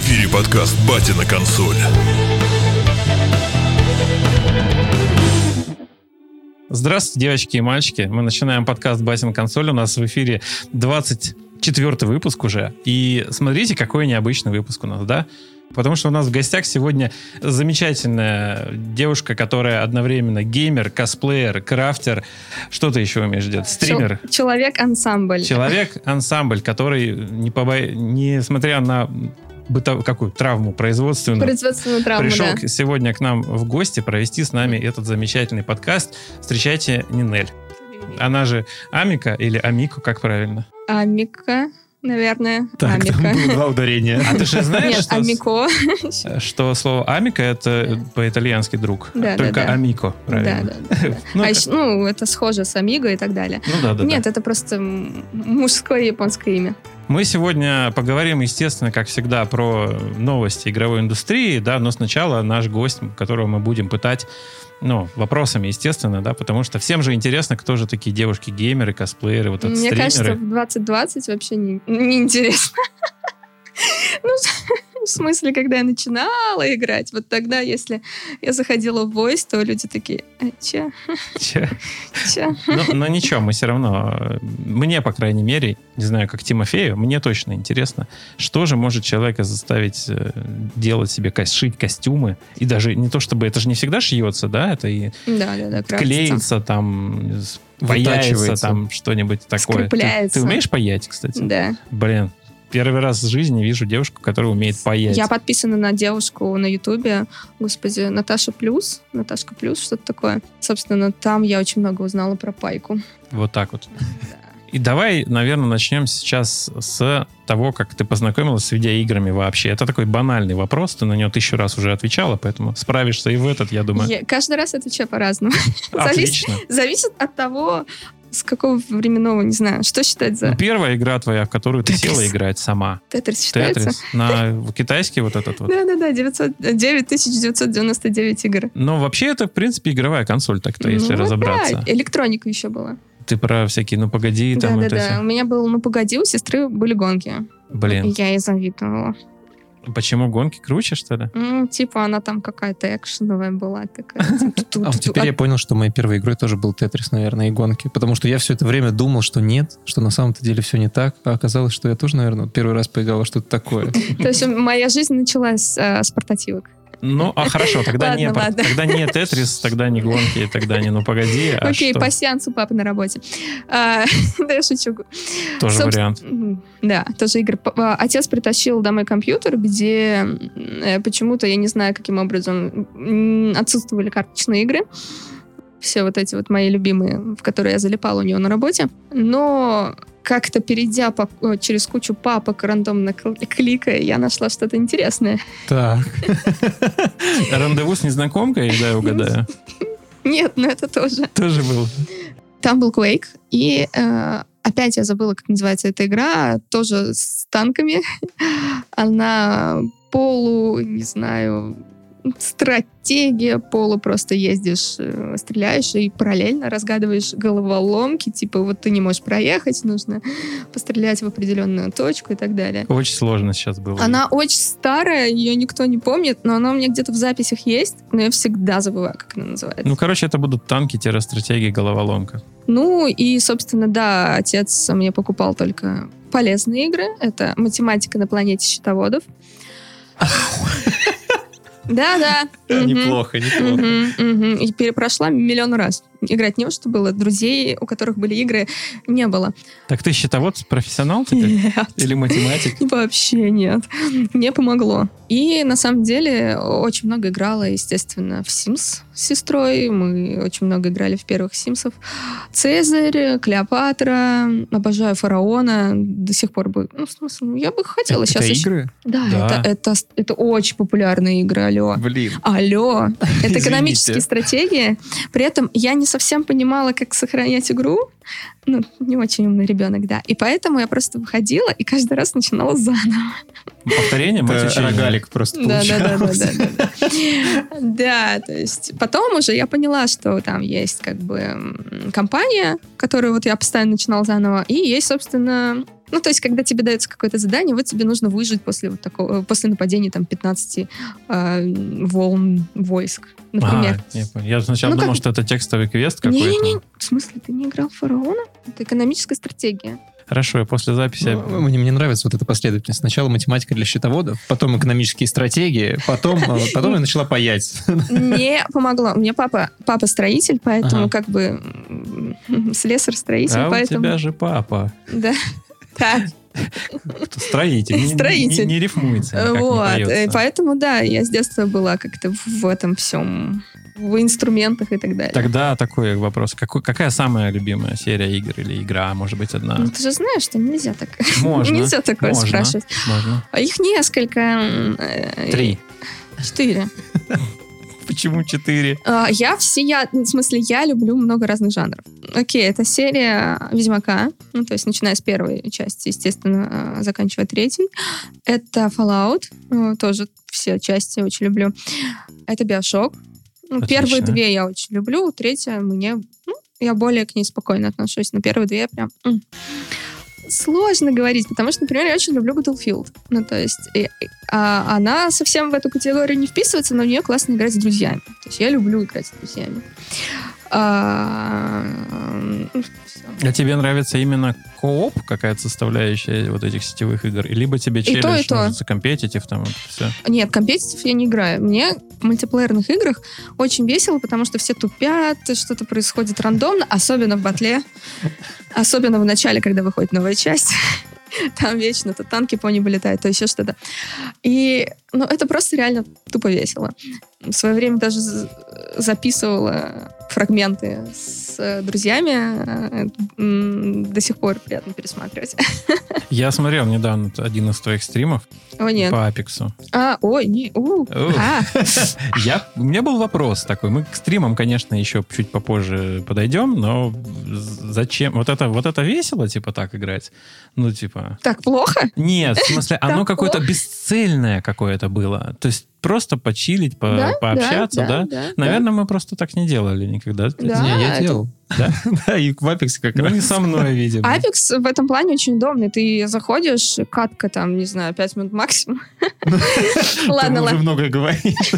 эфире подкаст «Батя на консоль». Здравствуйте, девочки и мальчики. Мы начинаем подкаст «Батя на консоль». У нас в эфире 24-й выпуск уже. И смотрите, какой необычный выпуск у нас, да? Потому что у нас в гостях сегодня замечательная девушка, которая одновременно геймер, косплеер, крафтер. Что ты еще умеешь делать? Стример. Человек-ансамбль. Человек-ансамбль, который, несмотря на какую травму производственную, пришел сегодня к нам в гости провести с нами этот замечательный подкаст. Встречайте Нинель. Она же Амика или Амико, как правильно? Амика, наверное. Так, Амика. Там было два ударения. А ты же знаешь, Нет, Амико. Что слово Амика — это по-итальянски друг. Да, только да. Амико, правильно? Да. Это схоже с Амиго и так далее. Нет, это просто мужское японское имя. Мы сегодня поговорим, естественно, как всегда, про новости игровой индустрии, да, но сначала наш гость, которого мы будем пытать, вопросами, естественно, да, потому что всем же интересно, кто же такие девушки-геймеры, косплееры, вот это Мне стримеры. кажется, в 2020 вообще не интересно. В смысле, когда я начинала играть, вот тогда, если я заходила в Voice, то люди такие, че? Но ничего, мы все равно, мне, по крайней мере, не знаю, как Тимофею, мне точно интересно, что же может человека заставить делать себе, шить костюмы, и даже не то чтобы, это же не всегда шьется, да, это и клеится там, паяется там что-нибудь такое. Скрепляется. Ты умеешь паять, кстати? Да. Блин. Первый раз в жизни вижу девушку, которая умеет паять. Я подписана на девушку на Ютубе, господи, Наташка Плюс, что-то такое. Собственно, там я очень много узнала про пайку. Вот так вот. Да. И давай, наверное, начнем сейчас с того, как ты познакомилась с видеоиграми вообще. Это такой банальный вопрос, ты на него 1000 раз уже отвечала, поэтому справишься и в этот, я думаю. Я каждый раз отвечаю по-разному. Отлично. Зависит от того, с какого временного, не знаю, что считать за... Первая игра твоя, в которую ты села играть сама. Тетрис считается? Тетрис. На китайский вот этот вот? Да, 9999 игр. Но вообще это, в принципе, игровая консоль так-то, если разобраться. Да, электроника еще была. Ты про всякие «Ну, погоди». там Да. У меня был «Ну, погоди», у сестры были гонки. Блин. Я ей завидовала. Почему гонки круче, что ли? Типа она там какая-то экшеновая была такая. Теперь я понял, что моей первой игрой тоже был Тетрис, наверное, и гонки. Потому что я все это время думал, что нет, что на самом-то деле все не так. А оказалось, что я тоже, наверное, первый раз поиграл во что-то такое. То есть моя жизнь началась с портативок. Хорошо, тогда не Тетрис, тогда не гонки, тогда не «Ну, погоди», а окей, что? по сеансу папы на работе. Да, я шучу. Тоже вариант. Да, тоже игры. Отец притащил домой компьютер, где почему-то, я не знаю, каким образом, отсутствовали карточные игры. Все вот эти вот мои любимые, в которые я залипала у него на работе. Но как-то перейдя через кучу папок, рандомно кликая, я нашла что-то интересное. Так. Рандеву с незнакомкой, да, я угадаю? Нет, но это тоже. Тоже был. Там был Quake, и опять я забыла, как называется эта игра, тоже с танками. Она не знаю, стратегия, просто ездишь, стреляешь и параллельно разгадываешь головоломки, типа вот ты не можешь проехать, нужно пострелять в определенную точку и так далее. Очень сложно сейчас было. Она очень старая, ее никто не помнит, но она у меня где-то в записях есть, но я всегда забываю, как она называется. Это будут танки-стратегии, головоломка. И, собственно, да, отец мне покупал только полезные игры. Это математика на планете счетоводов. Да. Неплохо. И перепрошла миллион раз. Играть не во что было. Друзей, у которых были игры, не было. Так ты счетовод профессионал теперь? Нет. Или математик? Вообще нет. Мне помогло. И на самом деле очень много играла, естественно, в Sims с сестрой. Мы очень много играли в первых Симсов. Цезарь, Клеопатра. Обожаю Фараона. До сих пор бы... в смысле, я бы хотела сейчас... Это игры? Да. Это очень популярные игры, алло. Блин. Алло. Это экономические стратегии. При этом я не совсем понимала, как сохранять игру. Не очень умный ребенок, да. И поэтому я просто выходила и каждый раз начинала заново. Повторение? Рогалик просто получался. Да, то есть потом уже я поняла, что там есть как бы компания, которую вот я постоянно начинала заново, и есть, собственно, Ну, то есть, когда тебе дается какое-то задание, вот тебе нужно выжить после вот такого, после нападения там 15 волн войск, например. Я понял. Я сначала думал, что это текстовый квест какой-то. Не-не-не, в смысле, ты не играл в Фараона? Это экономическая стратегия. Хорошо, я после записи... Мне нравится вот эта последовательность. Сначала математика для счетоводов, потом экономические стратегии, потом я начала паять. Не помогло. У меня папа строитель, поэтому как бы слесарь-строитель. А поэтому... у тебя же папа. Да. Так. Строитель. Строитель. Не рифмуется. Вот. Поэтому, да, я с детства была как-то в этом всем, в инструментах и так далее. Тогда такой вопрос. Какая самая любимая серия игр или игра, может быть, одна? Ну, ты же знаешь, что нельзя так. Можно. Нельзя такое спрашивать. Можно. Их несколько. 3. 4. Почему 4? Я люблю много разных жанров. Окей, это серия Ведьмака, ну, то есть начиная с первой части, естественно, заканчивая третьей. Это Fallout, тоже все части очень люблю. Это Bioshock. Первые 2 я очень люблю, третья я более к ней спокойно отношусь, но первые 2 я прям... Сложно говорить, потому что, например, я очень люблю Battlefield. Ну, то есть, она совсем в эту категорию не вписывается, но в нее классно играть с друзьями. То есть, я люблю играть с друзьями. А тебе нравится именно кооп, какая-то составляющая вот этих сетевых игр? Либо тебе челлендж нравится, компетитив, там вот все? Нет, компетитив я не играю. Мне в мультиплеерных играх очень весело, потому что все тупят, что-то происходит рандомно, особенно в батле. Особенно в начале, когда выходит новая часть. Там вечно то танки по небу летают, то еще что-то. И, это просто реально тупо весело. В свое время даже записывала фрагменты с друзьями. До сих пор приятно пересматривать. Я смотрел недавно один из твоих стримов. О, нет. По Апексу. У меня был вопрос такой. Мы к стримам, конечно, еще чуть попозже подойдем, но зачем? Вот это весело, типа, так играть? Ну, типа... Так плохо? Нет, в смысле, оно какое-то бесцельное какое-то было. То есть просто почилить, пообщаться, да? Наверное, мы просто так не делали никогда. Да, не, я делал. Да, и в Апексе как раз. Не со мной, видимо. Апекс в этом плане очень удобный. Ты заходишь, катка там, не знаю, 5 минут максимум. Ладно, уже многое говоришь.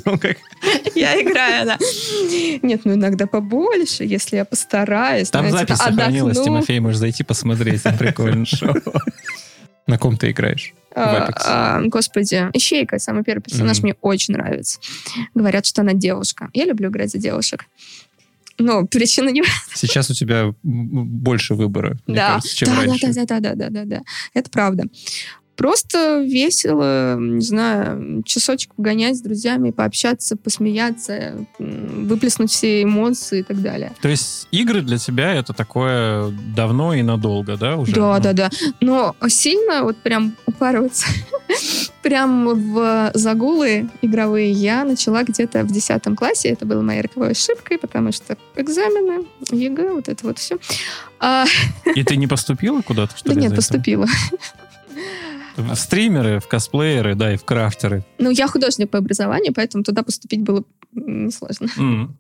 Я играю, да. Нет, иногда побольше, если я постараюсь. Там запись сохранилась, Тимофей, можешь зайти посмотреть. Прикольно шоу. На ком ты играешь? Господи, Ищейка, самый первый персонаж, мне очень нравится. Говорят, что она девушка. Я люблю играть за девушек. Но причина не... Сейчас у тебя больше выбора, мне кажется, чем раньше. Да. Это правда. Просто весело, не знаю, часочек погонять с друзьями, пообщаться, посмеяться, выплеснуть все эмоции и так далее. То есть игры для тебя это такое давно и надолго, да? Уже? Да. Но сильно вот прям упарываться прям в загулы игровые я начала где-то в 10 классе. Это была моей роковой ошибкой, потому что экзамены, ЕГЭ, вот это вот все. И ты не поступила куда-то, что ли? Да нет, поступила. В стримеры, в косплееры, да, и в крафтеры. Ну, я художник по образованию, поэтому туда поступить было несложно.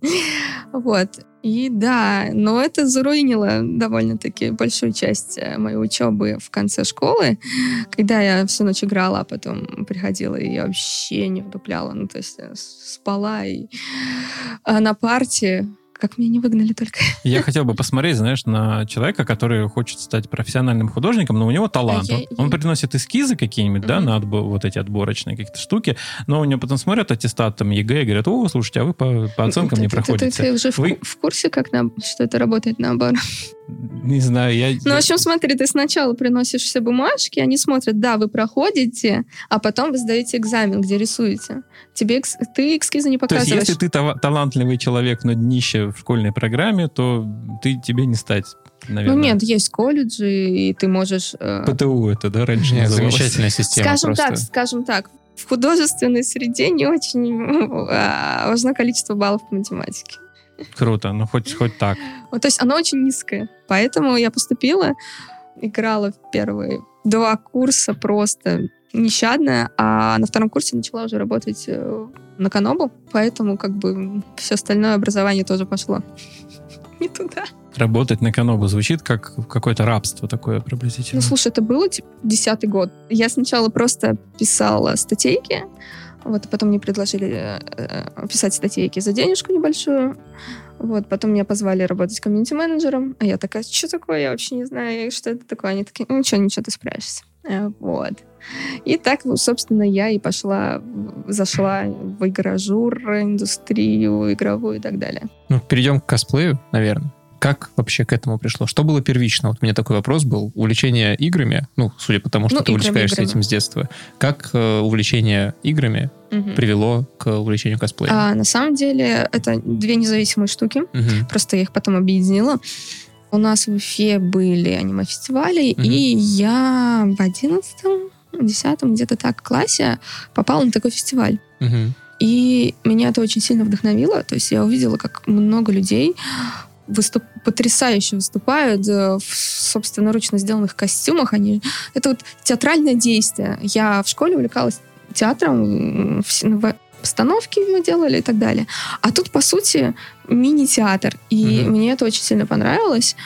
Вот. И да, но это заруинило довольно-таки большую часть моей учебы в конце школы, когда я всю ночь играла, а потом приходила и я вообще не вдупляла. Ну, то есть спала и на парте... Как меня не выгнали только. Я хотел бы посмотреть, знаешь, на человека, который хочет стать профессиональным художником, но у него талант. Он приносит эскизы какие-нибудь, да, на вот эти отборочные какие-то штуки, но у него потом смотрят аттестат там ЕГЭ и говорят: о, слушайте, а вы по оценкам не проходите. Ты уже в курсе, как что это работает наоборот? Не знаю, Ну, в общем, смотри, ты сначала приносишь все бумажки, они смотрят, да, вы проходите, а потом вы сдаете экзамен, где рисуете. Ты эскизы не показываешь. То есть, если ты талантливый человек, но днище в школьной программе, то тебе не стать, наверное. Ну, нет, есть колледжи, и ты можешь... ПТУ это, да, раньше называлось? Замечательная система. Скажем так, в художественной среде не очень важно количество баллов по математике. Круто, ну хоть так. Вот, то есть оно очень низкое. Поэтому я поступила, играла в первые 2 курса просто нещадно, а на 2 курсе начала уже работать на Канобу, поэтому как бы все остальное образование тоже пошло не туда. Работать на Канобу звучит как какое-то рабство такое приблизительно. Ну, слушай, это было, 10-й год. Я сначала просто писала статейки, вот, а потом мне предложили писать статейки за денежку небольшую. Вот, потом меня позвали работать комьюнити-менеджером, а я такая, что такое, я вообще не знаю, что это такое. Они такие, ничего, ты справишься. Вот. И так, собственно, я и зашла в игражур, индустрию игровую и так далее. Ну, перейдем к косплею, наверное. Как вообще к этому пришло? Что было первично? Вот у меня такой вопрос был. Увлечение играми, судя по тому, что ты увлекаешься этим с детства. Как увлечение играми привело к увлечению косплея? На самом деле, это две независимые штуки. Просто я их потом объединила. У нас в Уфе были аниме-фестивали, и я в 11-м, 10-м, где-то так, классе попала на такой фестиваль. И меня это очень сильно вдохновило. То есть я увидела, как много людей потрясающе выступают в собственноручно сделанных костюмах. Это вот театральное действие. Я в школе увлекалась театром, постановки мы делали и так далее. А тут, по сути, мини-театр. И мне это очень сильно понравилось.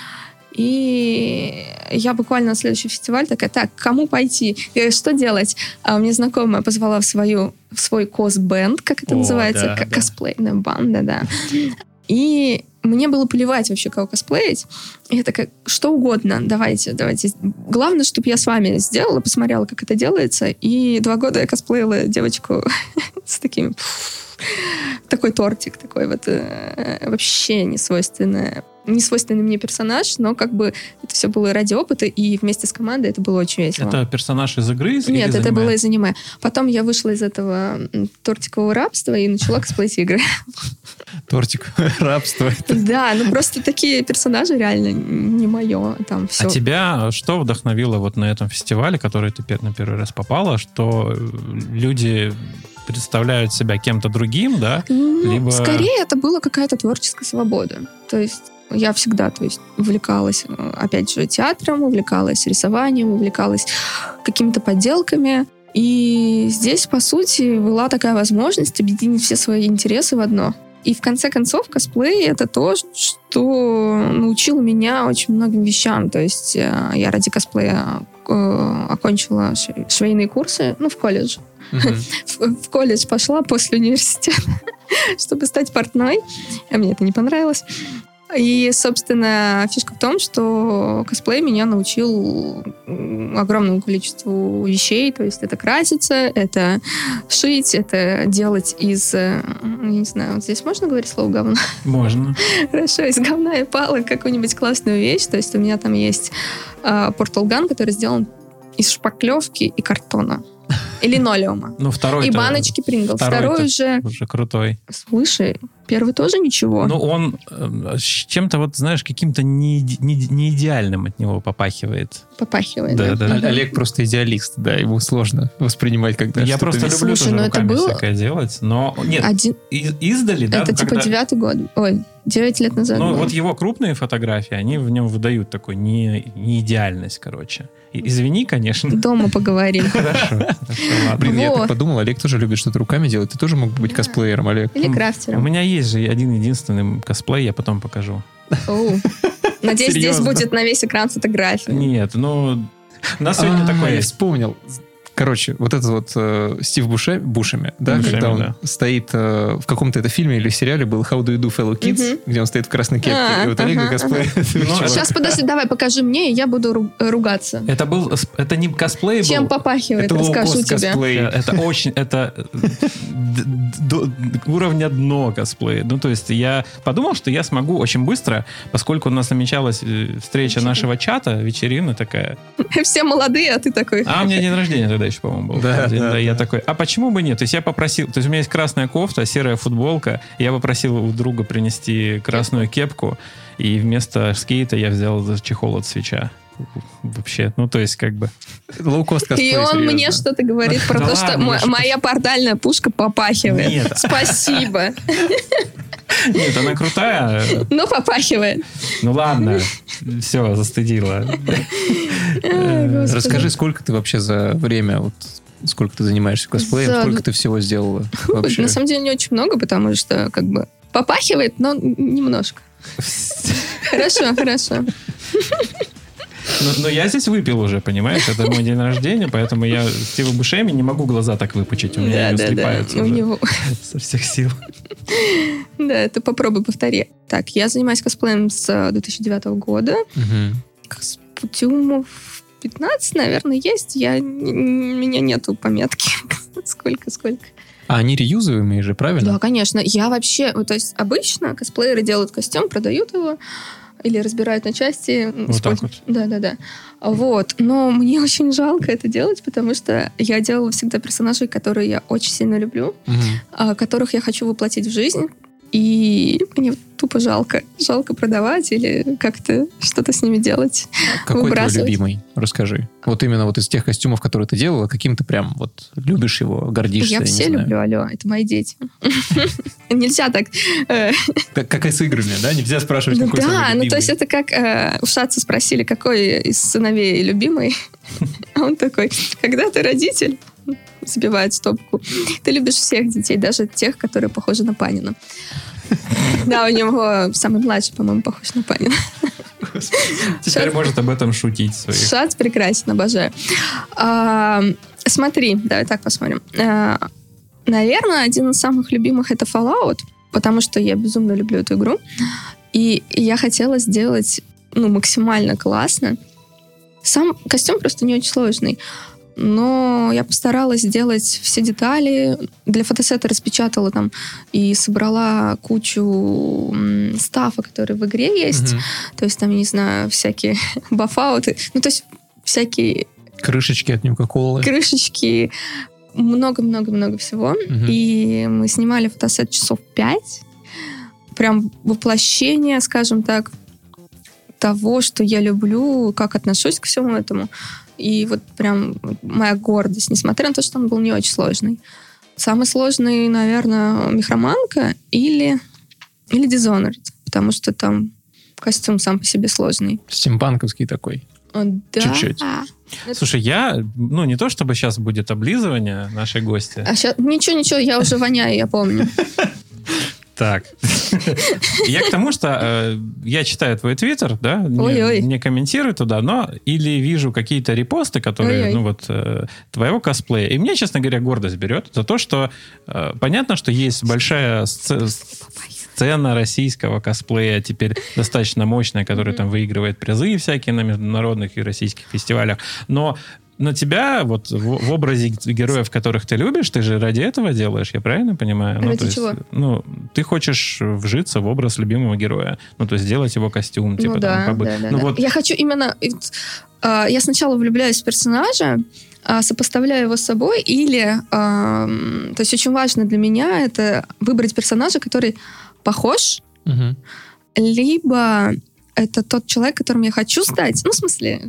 И я буквально на следующий фестиваль такая, так, кому пойти? Я говорю, что делать? А мне знакомая позвала в свой кос-бенд, как это называется, косплейная банда, да. И мне было плевать вообще, кого косплеить. И я такая, что угодно, давайте. Главное, чтобы я с вами сделала, посмотрела, как это делается. И 2 года я косплеила девочку с таким... Такой тортик, такой вот вообще несвойственный мне персонаж, но как бы это все было ради опыта, и вместе с командой это было очень весело. Это персонаж из игры? Нет, это было из аниме. Потом я вышла из этого тортикового рабства и начала косплеить игры. Тортиковое рабство. Да, просто такие персонажи реально не мое. Там все. А тебя что вдохновило вот на этом фестивале, который ты на первый раз попала, что люди представляют себя кем-то другим, да? Либо... Скорее, это была какая-то творческая свобода. То есть я всегда, увлекалась, опять же, театром, увлекалась рисованием, увлекалась какими-то подделками. И здесь, по сути, была такая возможность объединить все свои интересы в одно. И в конце концов, косплей — это то, что научило меня очень многим вещам. То есть я ради косплея окончила швейные курсы, в колледже. В колледж пошла после университета, чтобы стать портной. А мне это не понравилось. И, собственно, фишка в том, что косплей меня научил огромному количеству вещей. То есть это краситься, это шить, это делать из... Я не знаю, вот здесь можно говорить слово «говно»? Можно. Хорошо, из говна и палок какую-нибудь классную вещь. То есть у меня там есть порталган, который сделан из шпаклевки и картона. И линолеума. Второй. И баночки Принглс. Второй уже крутой. Слушай, первый тоже ничего. Он чем-то, знаешь, каким-то не идеальным от него попахивает. Попахивает, да. Олег просто идеалист, да, ему сложно воспринимать, когда я просто люблю тоже руками было... всякое делать, но... Нет, издали, да? Это типа 9-й год. Ой, 9 лет назад. Вот его крупные фотографии, они в нем выдают такой неидеальность, короче. Извини, конечно. Дома поговорим. Хорошо, ладно. Блин, я так подумал, Олег тоже любит что-то руками делать. Ты тоже мог быть косплеером, Олег? Или крафтером. У меня есть же один-единственный косплей, я потом покажу. Надеюсь, здесь будет на весь экран фотография. Нет, у нас сегодня такое... Я вспомнил. Короче, вот этот вот Стив Бушеми, да, когда он стоит в каком-то это фильме или фильме был How Do You Do Fellow Kids, где он стоит в красной кепке, и вот Олег косплей. Сейчас, подожди, давай покажи мне, и я буду ругаться. Это не косплей был. Чем попахивает, расскажу тебе. Это очень, это уровня дно косплея. То есть я подумал, что я смогу очень быстро, поскольку у нас намечалась встреча нашего чата, вечерина такая. Все молодые, а ты такой. А у меня день рождения тогда еще, по-моему, был. Да, я такой, а почему бы нет? То есть я попросил, то есть у меня есть красная кофта, серая футболка, я попросил у друга принести красную кепку, и вместо скейта я взял чехол от свеча. Вообще, то есть как бы... Лоу-кост косплей, и он серьезно. Мне что-то говорит про то, что моя портальная пушка попахивает. Нет. Спасибо. Нет, она крутая. Но попахивает. Ладно, все, застыдила. Расскажи, сколько ты вообще за время, сколько ты занимаешься косплеем, сколько ты всего сделала вообще? На самом деле не очень много, потому что Попахивает, но немножко. Хорошо. Но я здесь выпил уже, понимаешь? Это мой день рождения, поэтому я Стива Бушеми не могу глаза так выпучить. У меня они слипаются уже со всех сил. Да, ты попробуй, повтори. Так, я занимаюсь косплеем с 2009 года. Костюмов 15, наверное, есть. У меня нету пометки. Сколько. А они реюзуемые же, правильно? Да, конечно. Я вообще... То есть обычно косплееры делают костюм, продают его или разбирают на части. Вот так вот. Да. Вот. Но мне очень жалко это делать, потому что я делала всегда персонажей, которые я очень сильно люблю, которых я хочу воплотить в жизнь. И мне тупо жалко продавать или как-то что-то с ними делать. Какой твой любимый? Расскажи. Вот именно вот из тех костюмов, которые ты делала, каким ты прям вот любишь его, гордишься? Я все люблю, алло, это мои дети. Нельзя так... Как и с играми, да? Нельзя спрашивать, какой самый любимый. Да, то есть это как у Шатца спросили, какой из сыновей любимый. А он такой, когда ты родитель, забивает стопку. Ты любишь всех детей, даже тех, которые похожи на Панина. Да, у него самый младший, по-моему, похож на Панина. Теперь может об этом шутить. Шатц прекрасен, обожаю. Смотри, давай так посмотрим. Наверное, один из самых любимых — это Fallout, потому что я безумно люблю эту игру. И я хотела сделать максимально классно. Сам костюм просто не очень сложный. Но я постаралась сделать все детали. Для фотосета распечатала там и собрала кучу стафа, который в игре есть. То есть там, я не знаю, всякие бафауты. То есть всякие... Крышечки от Нюка-Колы. Крышечки. Много-много-много всего. И мы снимали фотосет часов 5. Прям воплощение, скажем так, того, что я люблю, как отношусь к всему этому. И вот прям моя гордость, несмотря на то, что он был не очень сложный. Самый сложный, наверное, Мехроманка или Dishonored, потому что там костюм сам по себе сложный. Стимпанковский такой. Да. Чуть-чуть. Слушай, я, не то чтобы сейчас будет облизывание нашей гости. Ничего, я уже воняю, я помню. Так. Я к тому, что я читаю твой твиттер, да, не комментирую туда, но или вижу какие-то репосты, которые, твоего косплея. И мне, честно говоря, гордость берет за то, что понятно, что есть большая сцена российского косплея, теперь достаточно мощная, которая там выигрывает призы всякие на международных и российских фестивалях, но на тебя, вот в образе героев, которых ты любишь, ты же ради этого делаешь, я правильно понимаю? Ради чего? Ты хочешь вжиться в образ любимого героя, то есть сделать его костюм. Да. Вот... Я хочу именно... Я сначала влюбляюсь в персонажа, сопоставляю его с собой, или... То есть очень важно для меня это выбрать персонажа, который похож, либо... Это тот человек, которым я хочу стать. В смысле,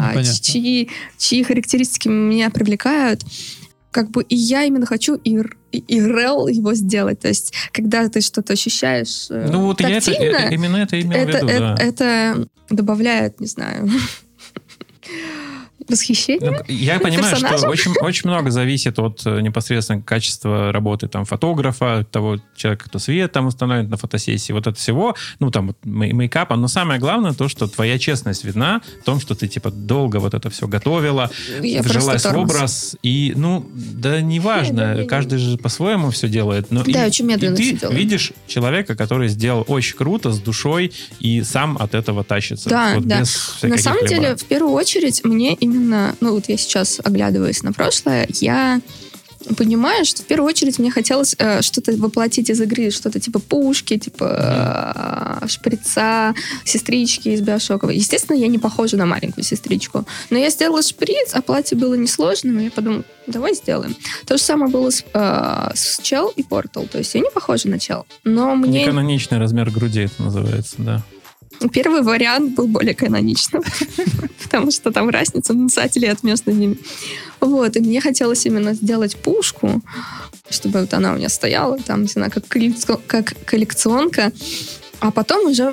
чьи характеристики меня привлекают. И я именно хочу ИРЛ его сделать. То есть, когда ты что-то ощущаешь тактильно, именно это имел в виду, да. Это добавляет, не знаю... восхищение. Я понимаю, что очень много зависит от непосредственно качества работы фотографа, того человека, кто свет установит на фотосессии, вот это всего, мейкапа. Но самое главное то, что твоя честность видна в том, что ты долго вот это все готовила, вжилась в образ. И, неважно, каждый же по-своему все делает. Но очень медленно все делает. Ты видишь человека, который сделал очень круто, с душой, и сам от этого тащится. Да. На самом деле, в первую очередь, мне именно, я сейчас оглядываясь на прошлое, я понимаю, что в первую очередь мне хотелось что-то воплотить из игры, что-то типа пушки, типа шприца, сестрички из Биошока. Естественно, я не похожа на маленькую сестричку, но я сделала шприц, а платье было несложным, и я подумала, давай сделаем. То же самое было с Чел и Портал, то есть я не похожа на Чел, но мне... Неканоничный размер груди это называется, да. Первый вариант был более каноничным, потому что там разница 20 лет между ними. И мне хотелось именно сделать пушку, чтобы она у меня стояла, не знаю, как коллекционка, а потом уже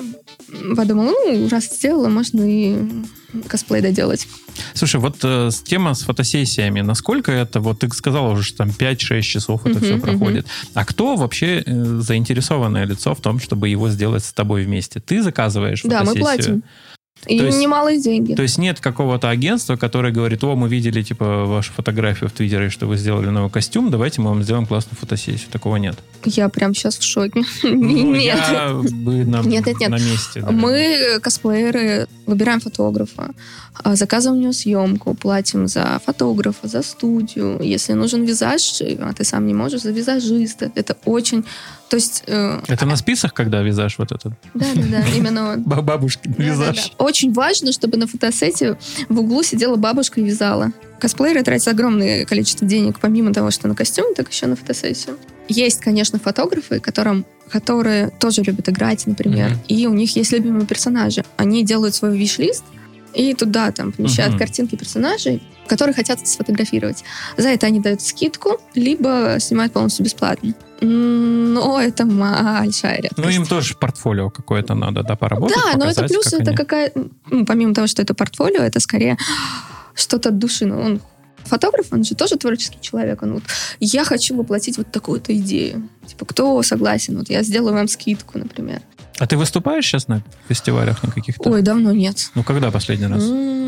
подумала, раз сделала, можно и косплей доделать. Слушай, вот тема с фотосессиями, насколько это, вот ты сказала уже, что там 5-6 часов это все проходит. А кто вообще заинтересованное лицо в том, чтобы его сделать с тобой вместе? Ты заказываешь фотосессию? Да, мы платим. И немалые деньги. То есть нет какого-то агентства, которое говорит, мы видели, вашу фотографию в Твиттере, что вы сделали новый костюм, давайте мы вам сделаем классную фотосессию. Такого нет. Я прям сейчас в шоке. Нет. Я бы на месте. Да. Мы, косплееры, выбираем фотографа, заказываем у него съемку, платим за фотографа, за студию. Если нужен визаж, а ты сам не можешь, за визажиста. Это очень... То есть... Это на спицах, когда визаж вот этот? Да, именно он. Бабушкин визаж. Очень важно, чтобы на фотосете в углу сидела бабушка и вязала. Косплееры тратят огромное количество денег, помимо того, что на костюм, так еще на фотосессию. Есть, конечно, фотографы, которые тоже любят играть, например, и у них есть любимые персонажи. Они делают свой виш-лист, и туда помещают картинки персонажей, которые хотят сфотографировать. За это они дают скидку, либо снимают полностью бесплатно. Но это большая редкость. Им тоже портфолио какое-то надо, поработать, да, но это плюс, это помимо того, что это портфолио, это скорее что-то от души. Он фотограф, он же тоже творческий человек. Он я хочу воплотить вот такую-то идею. Кто согласен? Я сделаю вам скидку, например. А ты выступаешь сейчас на фестивалях на каких-то? Ой, давно нет. Когда последний раз?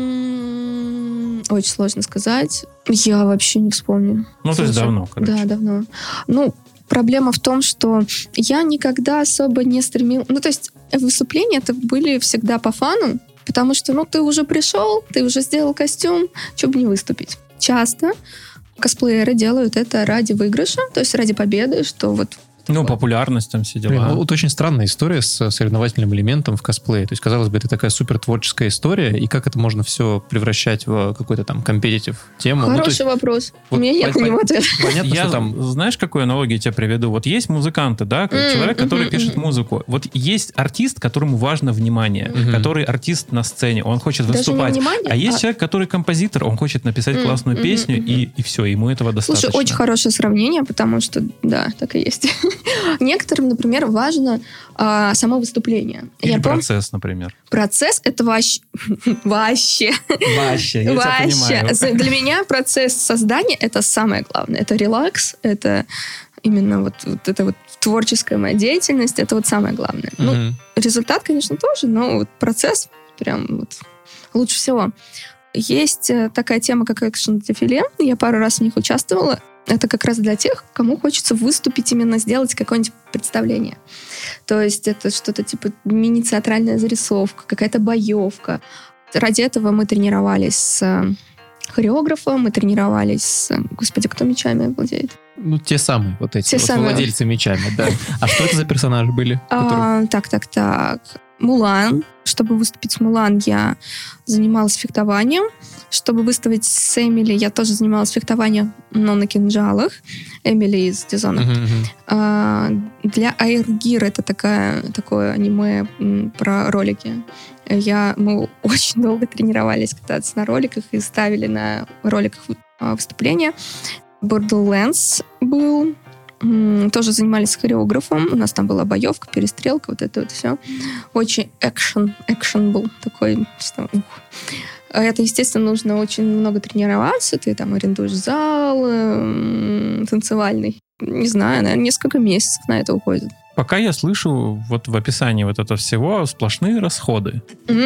Очень сложно сказать. Я вообще не вспомню. То есть давно, короче. Да, давно. Проблема в том, что я никогда особо не стремилась... то есть выступления это были всегда по фану, потому что, ты уже пришел, ты уже сделал костюм, что бы не выступить. Часто косплееры делают это ради выигрыша, то есть ради победы, что популярность, все дела. Очень странная история с соревновательным элементом в косплее. То есть, казалось бы, это такая супер творческая история, и как это можно все превращать в какой-то компетитив тему? Хороший вопрос. У меня нет на него ответа. Понятно, что знаешь, какую аналогию я тебе приведу? Есть музыканты, человек, который пишет музыку. Есть артист, которому важно внимание, который артист на сцене, он хочет выступать. А есть человек, который композитор, он хочет написать классную песню, и все, ему этого достаточно. Слушай, очень хорошее сравнение, потому что, да, так и есть. Некоторым, например, важно само выступление. Или процесс, например. Процесс — это вообще, я тебя понимаю. Для меня процесс создания — это самое главное. Это релакс, это именно эта творческая моя деятельность, это самое главное. Результат, конечно, тоже, но процесс прям лучше всего. Есть такая тема, как экшн-дефиле. Я пару раз в них участвовала. Это как раз для тех, кому хочется выступить, именно сделать какое-нибудь представление. То есть это что-то типа мини-театральная зарисовка, какая-то боевка. Ради этого мы тренировались с хореографом, мы тренировались с... Господи, кто мечами владеет? Те самые, эти владельцы мечами, да. А что это за персонажи были? Так. Мулан. Чтобы выступить с Мулан, я занималась фехтованием. Чтобы выставить с Эмили, я тоже занималась фехтованием, но на кинжалах. Эмили из Дизона. Для Air-Gear это такое аниме про ролики. Мы очень долго тренировались кататься на роликах и ставили на роликах выступления. Borderlands был. Тоже занимались хореографом. У нас там была боевка, перестрелка, это все. Очень экшен был такой, что... Это, естественно, нужно очень много тренироваться. Ты арендуешь зал танцевальный. Не знаю, наверное, несколько месяцев на это уходит. Пока я слышу в описании этого всего сплошные расходы.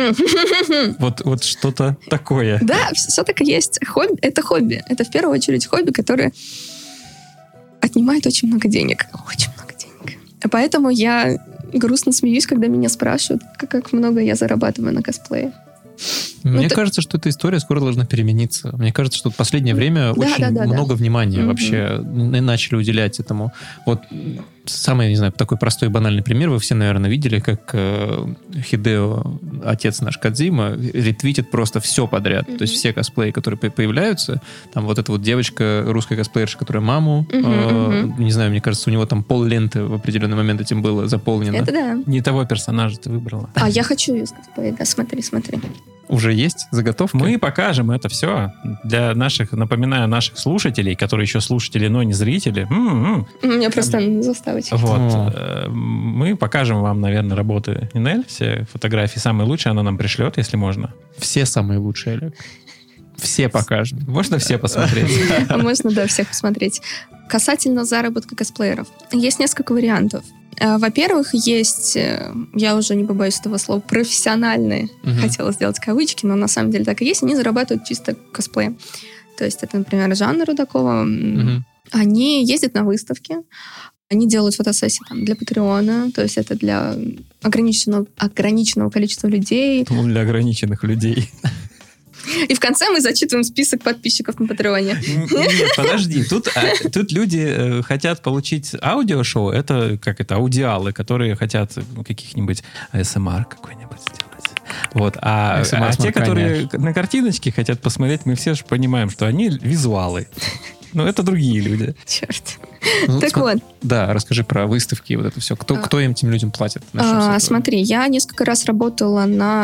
Вот что-то такое. Да, все так и есть. Хобби — это хобби. Это в первую очередь хобби, которое отнимает очень много денег. Очень много денег. Поэтому я грустно смеюсь, когда меня спрашивают, как много я зарабатываю на косплее. Мне кажется, что эта история скоро должна перемениться. Мне кажется, что в последнее время очень много внимания вообще начали уделять этому. Самый, не знаю, такой простой банальный пример. Вы все, наверное, видели, как Хидео, отец наш Кодзима, ретвитит просто все подряд. То есть все косплеи, которые появляются. Там эта девочка, русская косплеерша, которая маму, не знаю, мне кажется, у него там пол-ленты в определенный момент этим было заполнено. Это да. Не того персонажа ты выбрала. Я хочу ее скосплеить, да, смотри. Уже есть заготовка? Мы покажем это все для наших, напоминаю, наших слушателей, которые еще слушатели, но не зрители. Меня просто заставить. Вот. Мы покажем вам, наверное, работы Нинель, все фотографии самые лучшие, она нам пришлет, если можно. Все самые лучшие, Олег. Все покажем. Можно все посмотреть? Можно, да, всех посмотреть. Касательно заработка косплееров. Есть несколько вариантов. Во-первых, есть, я уже не побоюсь этого слова, профессиональные, хотела сделать кавычки, но на самом деле так и есть, они зарабатывают чисто косплеем. То есть это, например, Жанна Рудакова. Они ездят на выставки, они делают фотосессии там, для Патреона, то есть это для ограниченного количества людей. Для ограниченных людей. И в конце мы зачитываем список подписчиков на Патреоне. Нет, подожди. Тут люди хотят получить аудиошоу. Это аудиалы, которые хотят каких-нибудь ASMR какой-нибудь сделать. Вот. А те, которые на картиночке хотят посмотреть, мы все же понимаем, что они визуалы. Но это другие люди. Черт. Так вот. Да, расскажи про выставки и вот это все. Кто этим людям платит? Смотри, я несколько раз работала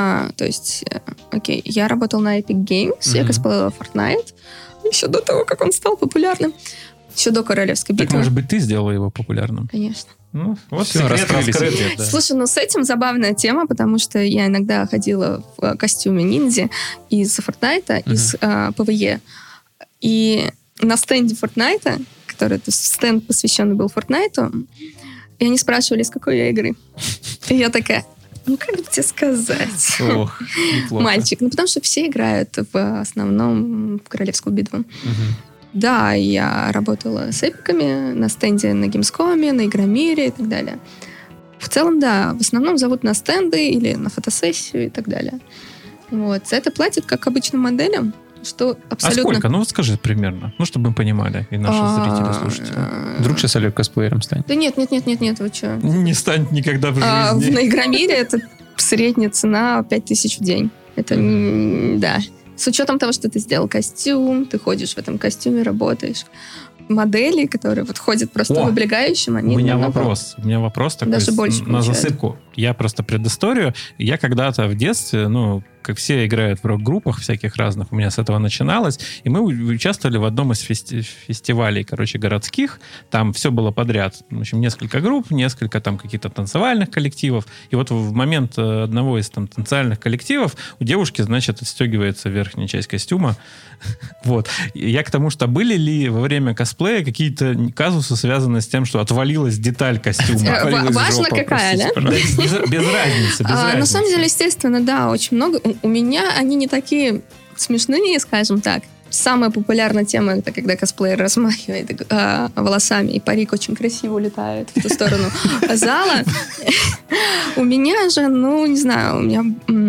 я работала на Epic Games, я косплеила Fortnite, еще до того, как он стал популярным. Еще до Королевской битвы. Так, может быть, ты сделала его популярным? Конечно. Ну, вот все, раскрыли. Да. Слушай, с этим забавная тема, потому что я иногда ходила в костюме ниндзя из Fortnite, из PvE. И на стенде Fortnite, стенд посвященный был Fortnite, и они спрашивали, из какой я игры. И я такая, как бы тебе сказать? Ох, неплохо. Мальчик. Потому что все играют в основном в Королевскую битву. Да, я работала с эпиками на стенде на Gamescom, на Игромире и так далее. В целом, да, в основном зовут на стенды или на фотосессию и так далее. Вот. За это платят как обычным моделям, что абсолютно... А сколько? Ну, вот скажи примерно. Ну, чтобы мы понимали, и наши зрители, слушатели. Вдруг сейчас Олег косплеером станет? Да нет, вы что? Не станет никогда в жизни. На Игромире это средняя цена 5000 в день. Это, да. С учетом того, что ты сделал костюм, ты ходишь в этом костюме, работаешь. Модели, которые вот ходят просто в облегающем, они... У меня вопрос такой даже больше на засыпку. Я просто предысторию. Я когда-то в детстве, как все играют в рок-группах всяких разных, у меня с этого начиналось, и мы участвовали в одном из фестивалей, городских, там все было подряд. В общем, несколько групп, несколько там каких-то танцевальных коллективов, и вот в момент одного из там танцевальных коллективов у девушки, значит, отстегивается верхняя часть костюма. Вот. Я к тому, что были ли во время косплея какие-то казусы, связанные с тем, что отвалилась деталь костюма? Важно какая, да? Без разницы. На самом деле, естественно, да, очень много. У меня они не такие смешные, скажем так. Самая популярная тема, это когда косплеер размахивает волосами, и парик очень красиво улетает в ту сторону зала. У меня же, не знаю, у меня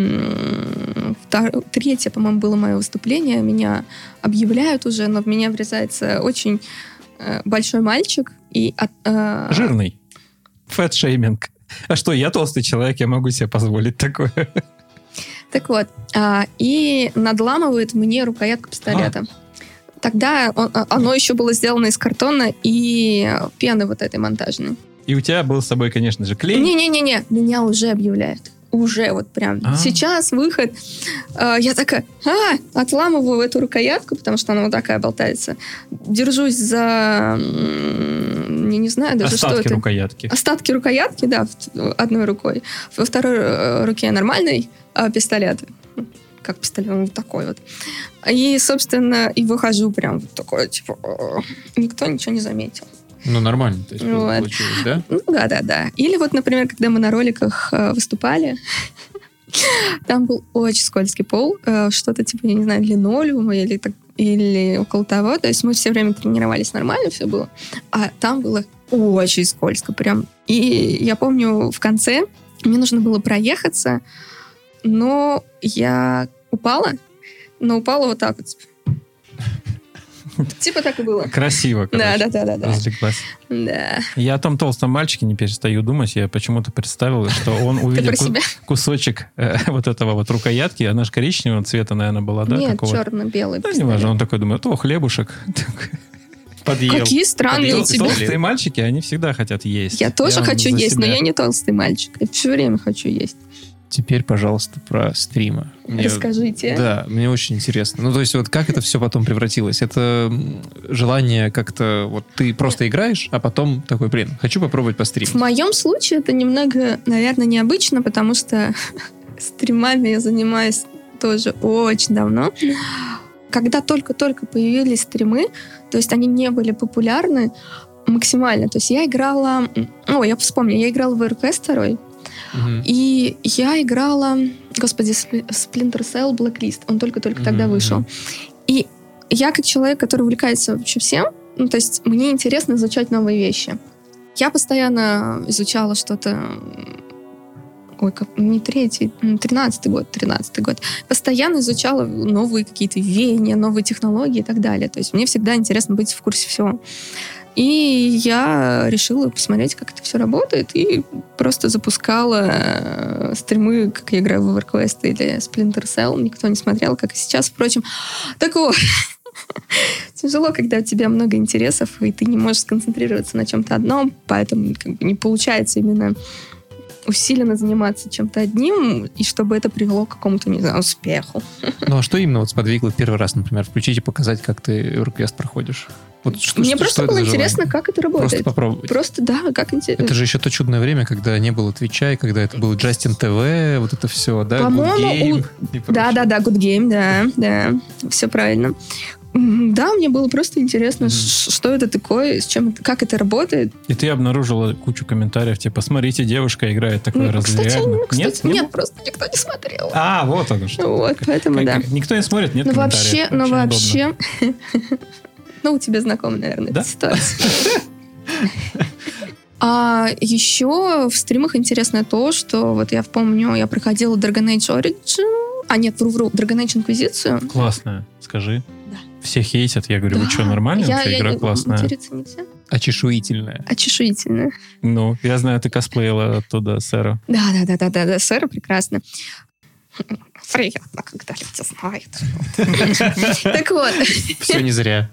третье, по-моему, было мое выступление. Меня объявляют уже, но в меня врезается очень большой мальчик. Жирный. Фэтшейминг. А что, я толстый человек, я могу себе позволить такое. Так вот, и надламывает мне рукоятку пистолета. Тогда оно еще было сделано из картона и пены вот этой монтажной. И у тебя был с собой, конечно же, клей? Не-не-не, меня уже объявляют. Уже вот прям. Сейчас выход. Я такая, отламываю эту рукоятку, потому что она вот такая болтается. Держусь за... не знаю даже, что это. Остатки рукоятки. Остатки рукоятки, да, одной рукой. Во второй руке нормальный пистолет. Как пистолет, вот такой вот. И, собственно, и выхожу прям вот такой, никто ничего не заметил. Нормально, то есть получилось, да? Да. Или вот, например, когда мы на роликах выступали, там был очень скользкий пол, что-то типа, я не знаю, линолеума или около того. То есть мы все время тренировались нормально, все было. А там было очень скользко прям. И я помню, в конце мне нужно было проехаться, но я упала, но упала вот так вот. Типа так и было. Красиво, короче. Да. Разлеглась. Да. Я о том толстом мальчике не перестаю думать. Я почему-то представил, что он увидел кусочек вот этого вот рукоятки. Она же коричневого цвета, наверное, была, да? Нет, черно-белый. Да, неважно. Он такой думает, хлебушек. Подъел. Какие странные тебе. Толстые мальчики, они всегда хотят есть. Я тоже хочу есть, но я не толстый мальчик. Я все время хочу есть. Теперь, пожалуйста, про стримы. Расскажите. Да, мне очень интересно. Ну, то есть вот как это все потом превратилось? Это желание как-то... Вот ты просто играешь, а потом такой, хочу попробовать постримить. В моем случае это немного, наверное, необычно, потому что стримами я занимаюсь тоже очень давно. Когда только-только появились стримы, то есть они не были популярны максимально. То есть я играла... я вспомню, я играла в RQS 2, и я играла... Господи, Splinter Cell Blacklist. Он только-только тогда вышел. И я, как человек, который увлекается вообще всем, то есть мне интересно изучать новые вещи. Я постоянно изучала что-то... не 13-й год. Постоянно изучала новые какие-то веяния, новые технологии и так далее. То есть мне всегда интересно быть в курсе всего. И я решила посмотреть, как это все работает, и просто запускала стримы, как я играю в EverQuest или Splinter Cell. Никто не смотрел, как и сейчас, впрочем. Так вот, тяжело, когда у тебя много интересов, и ты не можешь сконцентрироваться на чем-то одном, поэтому не получается именно усиленно заниматься чем-то одним, и чтобы это привело к какому-то, не знаю, успеху. Ну, а что именно вот сподвигло в первый раз, например, включить и показать, как ты EverQuest проходишь? Вот Мне просто было интересно, как это работает. Просто попробовать. Просто, да, как интересно. Это же еще то чудное время, когда не было Твича, и когда это был Justin TV, вот это все, да? По-моему, Good Game. Да, Good Game, да. Все правильно. Да, мне было просто интересно, что это такое, с чем, как это работает. И ты обнаружила кучу комментариев, типа, смотрите, девушка играет, такое разве реально? Нет, просто никто не смотрел. А, вот оно что. Вот, поэтому, да. Никто не смотрит, нет комментариев. Вообще... у тебя знакома, наверное, эта ситуация. А еще в стримах интересно то, что вот я помню, я проходила Dragon Age Origin, DragonAge Inquisition. Классная, скажи. Да. Все хейтят, я говорю, вы что, нормально? Вообще игра классная. Материться нельзя. Очешуительная. Ну, я знаю, ты косплеила оттуда Сэра. Да, Сэра прекрасно. Приятно, когда люди знают. Так вот. Все не зря.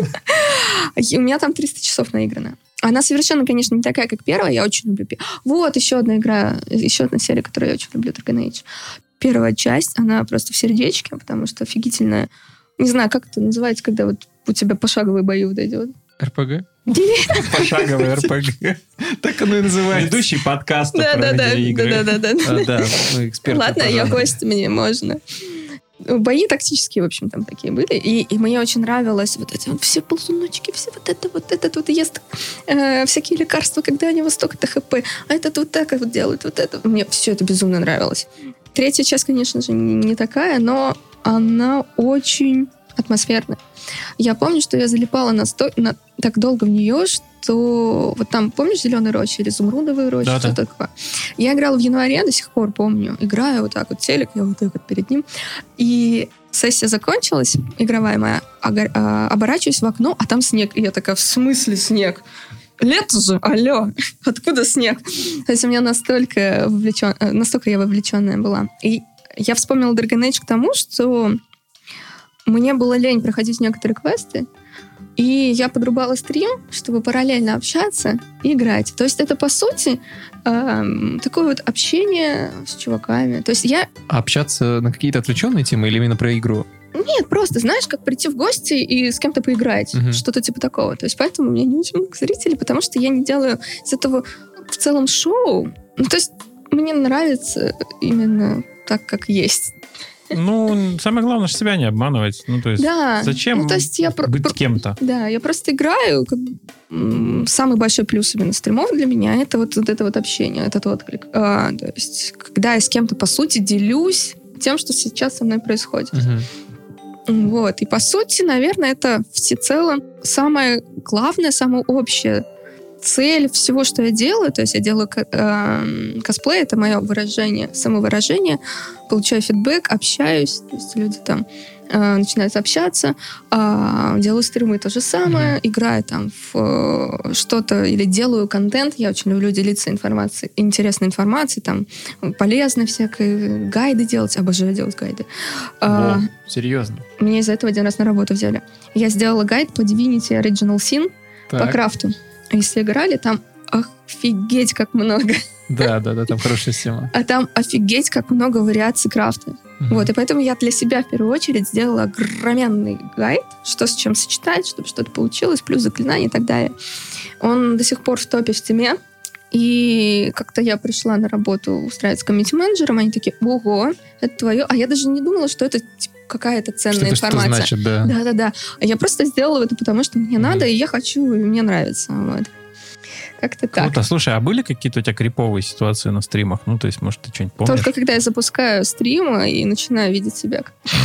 У меня там 300 часов наиграно. Она совершенно, конечно, не такая, как первая. Я очень люблю. Вот еще одна игра, еще одна серия, которую я очень люблю, Dragon Age. Первая часть, она просто в сердечке, потому что офигительная. Не знаю, как это называется, когда вот у тебя пошаговые бои вот эти вот. РПГ? Пошаговый РПГ. Так оно и называется. Ведущий подкаста про видеоигры. Да, мы эксперты. Ладно, я гость, мне можно. Бои тактические, в общем, там такие были. И мне очень нравилось вот эти вот все ползуночки, все вот это тут ест всякие лекарства, когда у него столько-то ХП. А это вот так вот делают, вот это. Мне все это безумно нравилось. Третья часть, конечно же, не такая, но она очень атмосферная. Я помню, что я залипала так долго в нее, что вот там, помнишь, зеленые рощи или изумрудовые рощи, что-то такое. Я играла в январе, до сих пор помню. Играю вот так вот, телек, я вот так вот перед ним. И сессия закончилась, игровая моя, оборачиваюсь в окно, а там снег. И я такая, в смысле снег? Лето же, алло, откуда снег? То есть у меня настолько я вовлеченная была. И я вспомнила Dragon Age к тому, что мне было лень проходить некоторые квесты, и я подрубала стрим, чтобы параллельно общаться и играть. То есть это, по сути, такое вот общение с чуваками. То есть я... общаться на какие-то отвлеченные темы или именно про игру? Нет, просто, знаешь, как прийти в гости и с кем-то поиграть. Что-то типа такого. То есть поэтому у меня не очень много зрителей, потому что я не делаю из этого в целом шоу. Ну, то есть мне нравится именно так, как есть. Ну, самое главное, что себя не обманывать. Ну, то есть, зачем быть кем-то? Да, я просто играю. Самый большой плюс именно стримов для меня это вот это вот общение, этот отклик. То есть, когда я с кем-то, по сути, делюсь тем, что сейчас со мной происходит. Вот. И, по сути, наверное, это всецело самое главное, самое общее цель всего, что я делаю. То есть я делаю косплей, это мое выражение, самовыражение, получаю фидбэк, общаюсь, то есть люди там начинают общаться, делаю стримы то же самое, играю там в что-то или делаю контент. Я очень люблю делиться информацией, интересной информацией, там полезной всякой, гайды делать, обожаю делать гайды. Серьезно? Меня из-за этого один раз на работу взяли. Я сделала гайд по Divinity Original Sin по крафту. Если играли, там офигеть как много Да, там хорошая система. А там офигеть, как много вариаций крафта. Вот, и поэтому я для себя в первую очередь сделала огроменный гайд, что с чем сочетать, чтобы что-то получилось, плюс заклинания и так далее. Он до сих пор в топе в Steam. И как-то я пришла на работу устраиваться комьюнити-менеджером, они такие: ого, это твое. А я даже не думала, что это какая-то ценная информация. Что значит, да. Да. А я просто сделала это, потому что мне надо, и я хочу, и мне нравится. Вот. Как-то так. Круто. Слушай, а были какие-то у тебя криповые ситуации на стримах? Ну, то есть, может, ты что-нибудь помнишь? Только когда я запускаю стрим и начинаю видеть себя.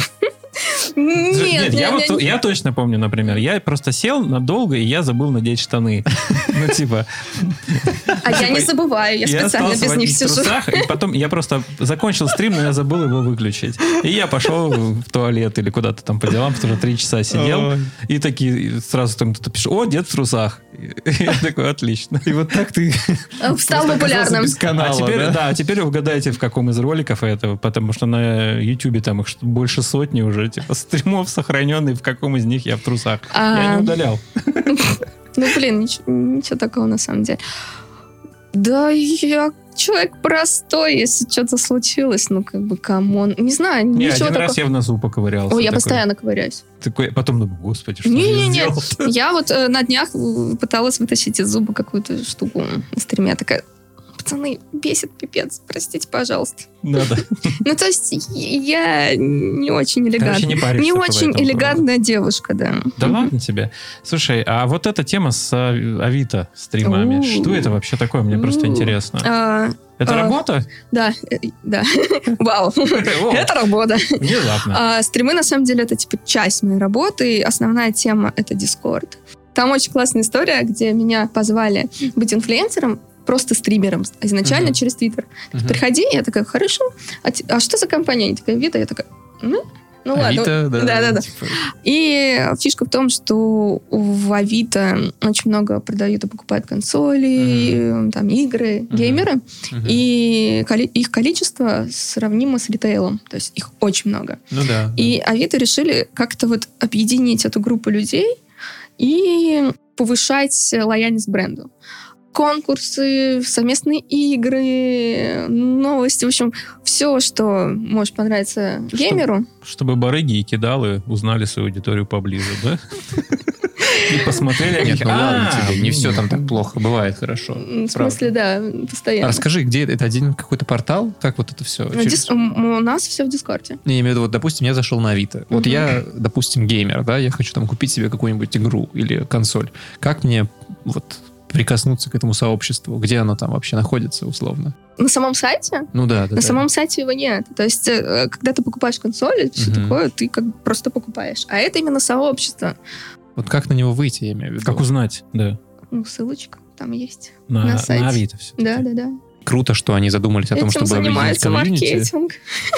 Нет, я точно помню, например, я просто сел надолго, и я забыл надеть штаны. Ну, типа... А я не забываю, я специально без них сижу. И потом я просто закончил стрим, но я забыл его выключить. И я пошел в туалет или куда-то там по делам, потому что 3 часа сидел. И такие сразу там кто-то пишет: о, дед в трусах. И я такой: отлично. И вот так ты... Стал популярным. А теперь угадайте, в каком из роликов это, потому что на Ютубе там их больше сотни уже, типа, стримов сохраненный, в каком из них я в трусах. Я не удалял. Ну, блин, ничего такого на самом деле. Да, я человек простой, если что-то случилось, ну, как бы, камон. Не знаю, ничего такого. Один раз я в носу поковырялся. Ой, я постоянно ковыряюсь. Такой, потом думаю: господи, что я сделал? Я вот на днях пыталась вытащить из зуба какую-то штуку на стриме. Я такая: пацаны, бесит пипец, простите, пожалуйста. Надо. Ну, то есть, я не очень элегантная. Не очень элегантная девушка, да. Да ладно тебе. Слушай, а вот эта тема с Авито стримами, что это вообще такое? Мне просто интересно. Это работа? Да. Вау. Это работа. Внезапно. Стримы, на самом деле, это типа часть моей работы. Основная тема — это Discord. Там очень классная история, где меня позвали быть инфлюенсером, просто стримером, изначально через Твиттер. Приходи, я такая: хорошо. А что за компания? Они такая: Авито. Я такая: ну ладно. Авито, да. Типа. И фишка в том, что в Авито очень много продают и покупают консоли, там, игры, геймеры. И их количество сравнимо с ритейлом. То есть их очень много. Ну да. И Авито решили как-то вот объединить эту группу людей и повышать лояльность бренду. Конкурсы, совместные игры, новости, в общем, все, что может понравиться геймеру. Чтобы барыги и кидалы узнали свою аудиторию поближе, да? И посмотрели. Нет, ну ладно тебе, не все там так плохо, бывает хорошо. В смысле, да, постоянно. А расскажи, где это один какой-то портал? Как вот это все? У нас все в Дискорде. Я имею в виду, вот, допустим, я зашел на Авито. Вот я, допустим, геймер, да, я хочу там купить себе какую-нибудь игру или консоль. Как мне вот прикоснуться к этому сообществу? Где оно там вообще находится, условно? На самом сайте? Ну да. На самом сайте его нет. То есть, когда ты покупаешь консоль, все такое, ты как бы просто покупаешь. А это именно сообщество. Вот как на него выйти, я имею в виду? Как узнать, да. Ну, ссылочка там есть. На сайте. На Авито все. Да. Круто, что они задумались о том, чтобы объединить комьюнити. Маркетинг.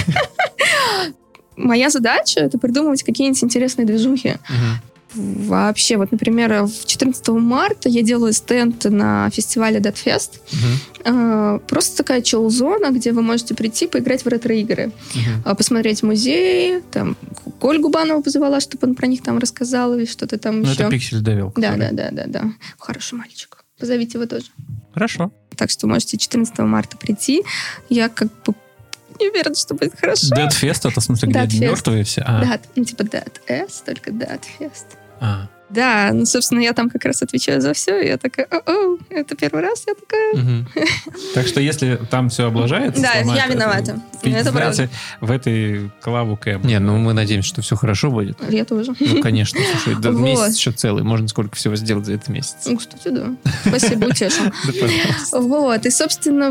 Моя задача — это придумывать какие-нибудь интересные движухи. Вообще, вот, например, 14 марта я делаю стенд на фестивале Deadfest. Просто такая чилл-зона, где вы можете прийти поиграть в ретро-игры. Посмотреть музей. Там Ольгу Банову позвала, чтобы он про них там рассказал или что-то там еще. Это Pixel Devil. Да. Хороший мальчик. Позовите его тоже. Хорошо. Так что можете 14 марта прийти. Я как бы не уверена, что будет хорошо. Deadfest — это в смысле, где мертвые все? Типа Dead-S, только Deadfest. А. Да, ну, собственно, я там как раз отвечаю за все, и я такая: это первый раз, я такая... Так что, если там все облажается... Да, я виновата. Это правда. В этой клаву Кэм. Не, ну мы надеемся, что все хорошо будет. Я тоже. Ну, конечно, слушай, месяц еще целый, можно сколько всего сделать за этот месяц. Ну, кстати, да. Спасибо, утешил. Да, пожалуйста. Вот, и, собственно,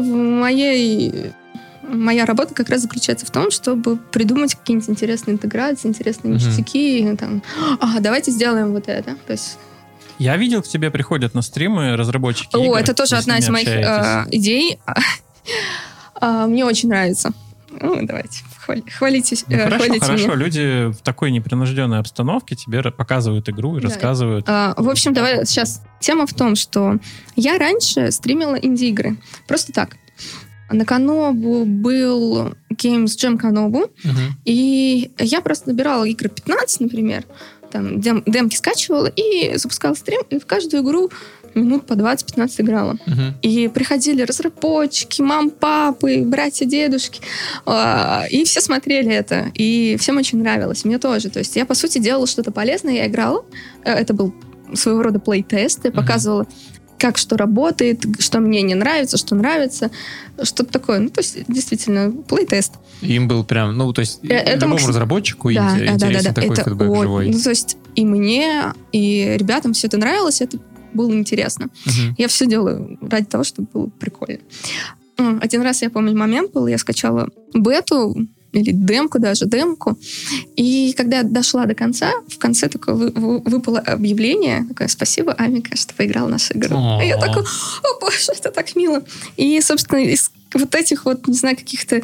моя работа как раз заключается в том, чтобы придумать какие-нибудь интересные интеграции, интересные ништяки. Там, давайте сделаем вот это. То есть... Я видел, к тебе приходят на стримы разработчики игр. Это тоже одна из моих идей. Мне очень нравится. Ну, давайте, хвалитесь. Хорошо. Люди в такой непринужденной обстановке тебе показывают игру и рассказывают. В общем, давай сейчас. Тема в том, что я раньше стримила инди-игры. Просто так. На Канобу был Games Jam Канобу, и я просто набирала игры 15, например, там демки скачивала и запускала стрим, и в каждую игру минут по 20-15 играла. И приходили разработчики, папы, братья, дедушки, и все смотрели это, и всем очень нравилось, мне тоже. То есть я, по сути, делала что-то полезное, я играла, это был своего рода плей-тест, я показывала, как что работает, что мне не нравится, что нравится, что-то такое. Ну, то есть, действительно, плей-тест. Им был прям, ну, то есть, любому разработчику интересен такой фидбэк живой. Ну, то есть, и мне, и ребятам все это нравилось, это было интересно. Я все делаю ради того, чтобы было прикольно. Один раз, я помню, момент был, я скачала бету, или демку, и когда я дошла до конца, в конце такое выпало объявление, такое: спасибо, Амика, что поиграл в нашу игру. И я такой: о боже, это так мило. И, собственно, из вот этих вот, не знаю, каких-то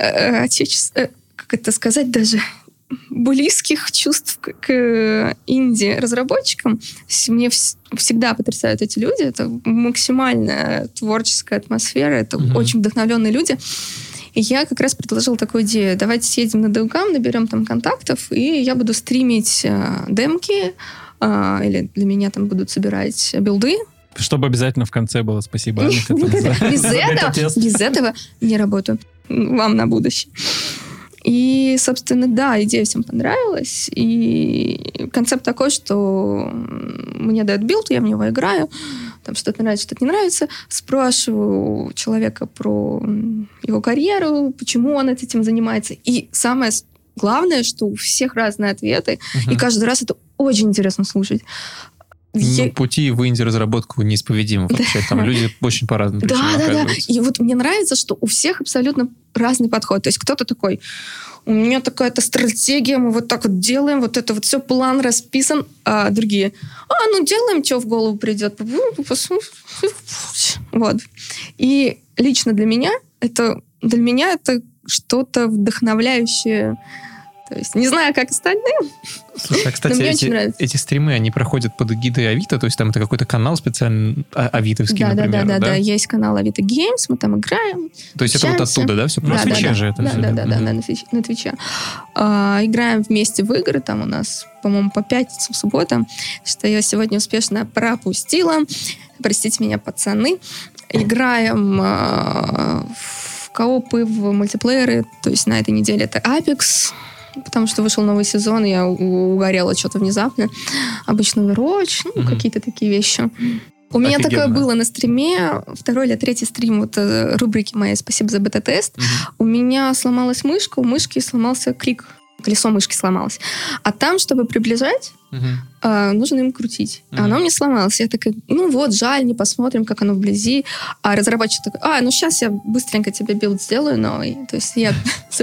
как это сказать даже, близких чувств к инди-разработчикам. Мне всегда потрясают эти люди. Это максимально творческая атмосфера, это очень вдохновленные люди. И я как раз предложила такую идею: давайте съездим на Деукам, наберем там контактов, и я буду стримить демки, или для меня там будут собирать билды. Чтобы обязательно в конце было спасибо, Амика. Без этого не работаю. Вам на будущее. И, собственно, да, идея всем понравилась. И концепт такой, что мне дают билд, я в него играю, там что-то нравится, что-то не нравится. Спрашиваю человека про его карьеру, почему он этим занимается. И самое главное, что у всех разные ответы, и каждый раз это очень интересно слушать. Ну, пути в инди-разработку неисповедимы вообще. Там люди очень по-разному причинам оказываются. И вот мне нравится, что у всех абсолютно разный подход. То есть кто-то такой: у меня такая-то стратегия, мы вот так вот делаем, вот это вот все, план расписан. А другие: ну делаем, что в голову придет. Вот. И лично для меня это что-то вдохновляющее. То есть не знаю, как остальным. Слушай, а, кстати, эти стримы, они проходят под эгидой Авито? То есть там это какой-то канал специально авитовский, например? Да, есть канал Авито Games, мы там играем. То есть это вот оттуда, да, все? На Твиче же это все? Да, на Твиче. Играем вместе в игры, там у нас, по-моему, по пятницам, субботам, что я сегодня успешно пропустила. Простите меня, пацаны. Играем в коопы, в мультиплееры, то есть на этой неделе это Apex, потому что вышел новый сезон, и я угорела что-то внезапно. Обычно Overwatch, какие-то такие вещи. У меня такое было на стриме, 2-й или 3-й стрим вот рубрики моей «Спасибо за бета-тест». У меня сломалась мышка, у мышки сломался крик, колесо мышки сломалось. А там, чтобы приближать, нужно им крутить. А оно мне сломалось. Я такая: ну вот, жаль, не посмотрим, как оно вблизи. А разработчик такой: ну сейчас я быстренько тебе билд сделаю новый. То есть я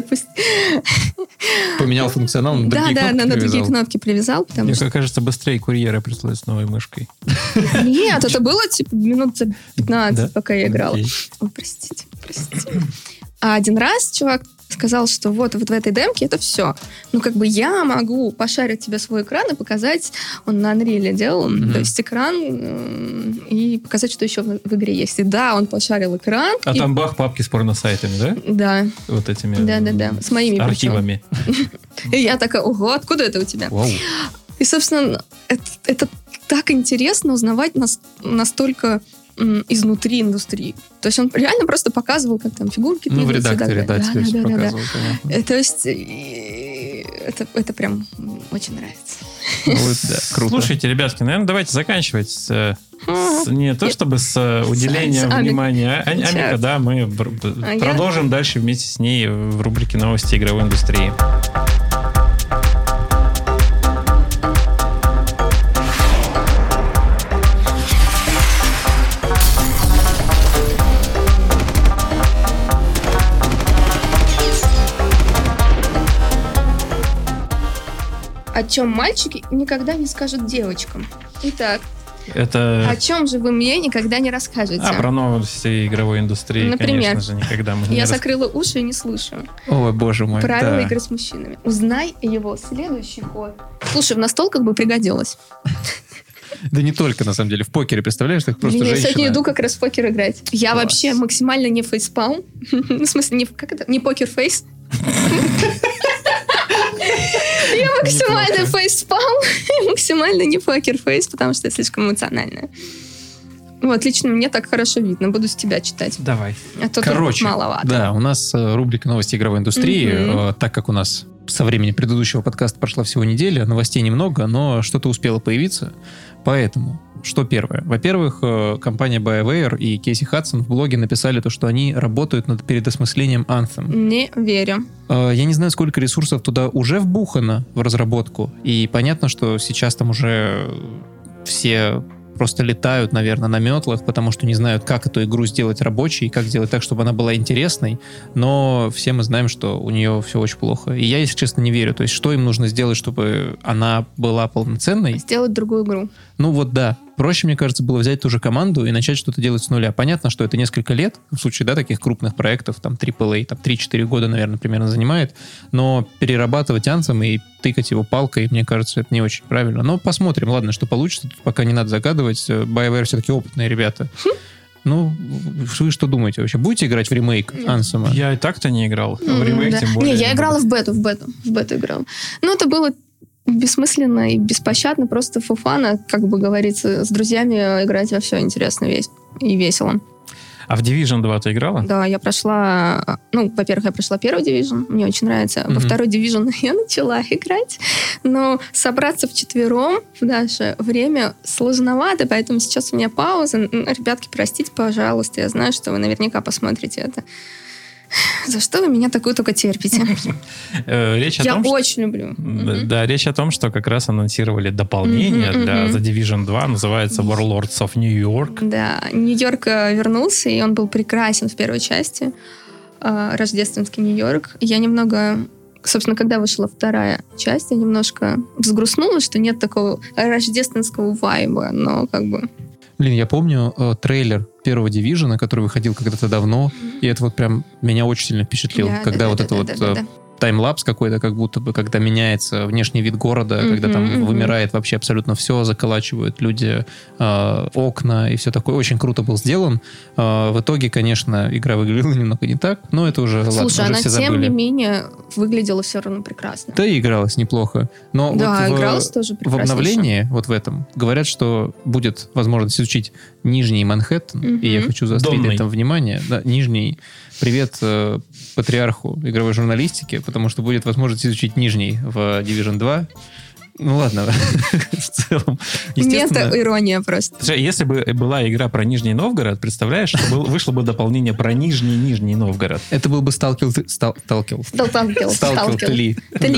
поменял функционал, на другие кнопки на другие кнопки привязал. Мне кажется, быстрее курьеры прислали с новой мышкой. Нет, это было типа минут за 15, пока я играла. Ой, простите. А один раз чувак сказал, что вот в этой демке это все. Ну, как бы я могу пошарить тебе свой экран и показать, он на Unreal делал, то есть экран, и показать, что еще в игре есть. И да, он пошарил экран. А там бах, папки с порносайтами, да? Да. Вот этими да, с моими архивами. И я такая: ого, откуда это у тебя? Вау. И, собственно, это так интересно узнавать настолько изнутри индустрии. То есть он реально просто показывал, как там фигурки двигаются. В редакторе, тебе все показывал. То есть это прям очень нравится. Круто. Слушайте, ребятки, наверное, давайте заканчивать не то чтобы с уделением внимания Амика, да, мы продолжим дальше вместе с ней в рубрике «Новости игровой индустрии». О чем мальчики никогда не скажут девочкам. Итак, о чем же вы мне никогда не расскажете? Про новости игровой индустрии, например, конечно же, никогда мы не Я закрыла уши и не слушаю. Ой, боже мой. Правила игры с мужчинами. Узнай его следующий ход. Слушай, в настолках бы пригодилось. Да не только, на самом деле. В покере, представляешь, так просто женщина... Я сегодня иду как раз в покер играть. Я вообще максимально не фейспалм. В смысле, не покер-фейс. Я максимально фейспалм, максимально не покерфейс, потому что я слишком эмоциональная. Вот, лично мне так хорошо видно. Буду с тебя читать. Давай. А то короче, маловато. Да, у нас рубрика «Новости игровой индустрии». Так как у нас со времени предыдущего подкаста прошла всего неделя, новостей немного, но что-то успело появиться. Поэтому, что первое? Во-первых, компания BioWare и Кейси Хадсон в блоге написали то, что они работают над переосмыслением Anthem. Не верю. Я не знаю, сколько ресурсов туда уже вбухано в разработку. И понятно, что сейчас там уже все просто летают, наверное, на метлах, потому что не знают, как эту игру сделать рабочей, как сделать так, чтобы она была интересной, но все мы знаем, что у нее все очень плохо. И я, если честно, не верю. То есть, что им нужно сделать, чтобы она была полноценной? Сделать другую игру. Ну вот да. Проще, мне кажется, было взять ту же команду и начать что-то делать с нуля. Понятно, что это несколько лет, в случае, да, таких крупных проектов, там, AAA, там, 3-4 года, наверное, примерно занимает, но перерабатывать Anthem и тыкать его палкой, мне кажется, это не очень правильно. Но посмотрим, ладно, что получится, тут пока не надо загадывать. BioWare все-таки опытные ребята. Ну, вы что думаете вообще? Будете играть в ремейк Anthem? Я и так-то не играл. В ремейк тем более. Не, я играла в бету играла. Ну, это было бессмысленно и беспощадно, просто фуфана, как бы говорится, с друзьями играть во все интересно и весело. А в Division 2 ты играла? Да, я прошла... Ну, во-первых, я прошла первый Division, мне очень нравится. Во второй Division я начала играть, но собраться вчетвером в наше время сложновато, поэтому сейчас у меня пауза. Ребятки, простите, пожалуйста, я знаю, что вы наверняка посмотрите это. За что вы меня такую только терпите? Я очень люблю. Да, речь о том, что как раз анонсировали дополнение для The Division 2, называется Warlords of New York. Да, Нью-Йорк вернулся, и он был прекрасен в первой части. Рождественский Нью-Йорк. Я немного... Собственно, когда вышла вторая часть, я немножко взгрустнула, что нет такого рождественского вайба, но как бы... Блин, я помню трейлер первого Division, который выходил когда-то давно, и это вот прям меня очень сильно впечатлил, когда таймлапс какой-то, как будто бы, когда меняется внешний вид города, когда там вымирает вообще абсолютно все, заколачивают люди окна и все такое. Очень круто был сделан. В итоге, конечно, игра выглядела немного не так, но это уже, ладно, уже она все забыли. Тем не менее выглядела все равно прекрасно. Да и игралась неплохо. Но да, вот игралась тоже прекрасно. В обновлении, вот в этом, говорят, что будет возможность изучить Нижний Манхэттен, и я хочу заострить на этом внимание. Да, Нижний. Привет патриарху игровой журналистики, потому что будет возможность изучить Нижний в Division 2. Ну ладно, в целом. Нет, это ирония просто. Если бы была игра про Нижний Новгород, представляешь, что вышло бы дополнение про Нижний Новгород. Это был бы Сталкер 3.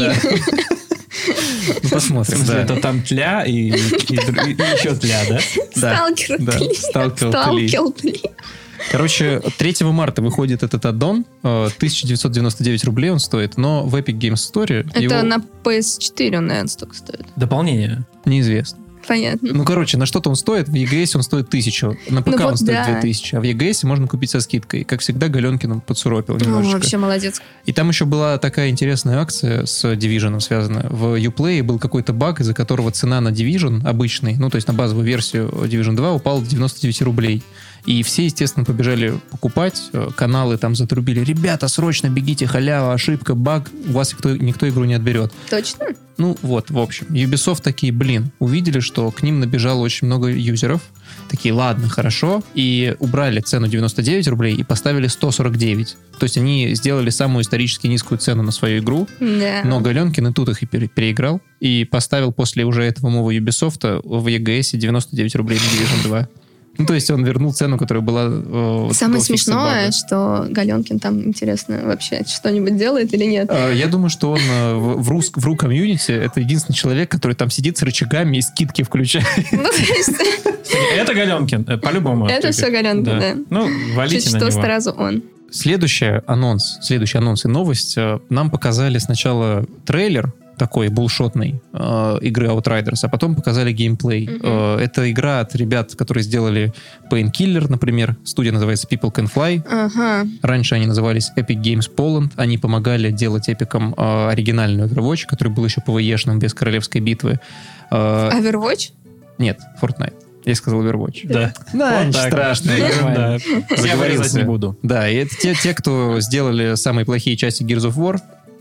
Ну, посмотрим. Это там тля и еще тля, да? Сталкер 3. Короче, 3 марта выходит этот аддон. 1999 рублей он стоит, но в Epic Games Store... Это на PS4 он, наверное, столько стоит. Дополнение? Неизвестно. Понятно. Ну, короче, на что-то он стоит. В EGS он стоит 1000. На ПК он стоит 2000. А в EGS можно купить со скидкой. Как всегда, Галенкин подсуропил немножечко. Вообще молодец. И там еще была такая интересная акция с Division связана. В Uplay был какой-то баг, из-за которого цена на Division обычный, ну, то есть на базовую версию Division 2 упала до 99 рублей. И все, естественно, побежали покупать. Каналы там затрубили. Ребята, срочно бегите, халява, ошибка, баг. У вас никто игру не отберет. Точно? Ну вот, в общем. Ubisoft такие, увидели, что к ним набежало очень много юзеров. Такие, ладно, хорошо. И убрали цену 99 рублей и поставили 149. То есть они сделали самую исторически низкую цену на свою игру. Да. Но Галенкин и тут их и переиграл. И поставил после уже этого нового Ubisoft в EGS 99 рублей на Division 2. Ну, то есть он вернул цену, которая была... Самое смешное, что Галенкин там, интересно, вообще что-нибудь делает или нет? Я думаю, что он в RU комьюнити это единственный человек, который там сидит с рычагами и скидки включает. Ну, то есть... Это Галенкин, по-любому. Это все Галенкин, да. Ну, валите на него. Чуть что сразу он. Следующий анонс и новость. Нам показали сначала трейлер, такой булшотной игры Outriders, а потом показали геймплей. Это игра от ребят, которые сделали Painkiller, например. Студия называется People Can Fly. Раньше они назывались Epic Games Poland. Они помогали делать эпикам оригинальную Overwatch, который был еще PvE-шным, без королевской битвы. Overwatch? Нет, Fortnite. Я сказал Overwatch. Да. Да, вот ничего страшного. Я вырезать не буду. Да, и это те, кто сделали самые плохие части Gears of War.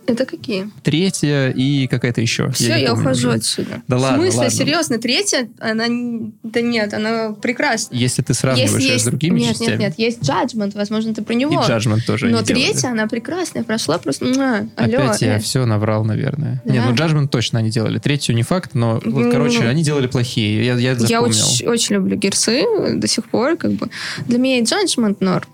Это какие? 3-я и какая-то еще. Все, я ухожу отсюда. Да ладно, В смысле? ладно. Серьезно? 3-я? Она... Да нет, она прекрасна. Если ты сравниваешь с другими частями. Нет. Есть Judgment, возможно, ты про него. И Judgment тоже. Но 3-я, она прекрасная, прошла просто... Опять я все наврал, наверное. Да? Нет, Judgment точно они делали. 3-ю не факт, но, они делали плохие. Я запомнил. Я очень люблю гирсы до сих пор. Для меня и Judgment норм.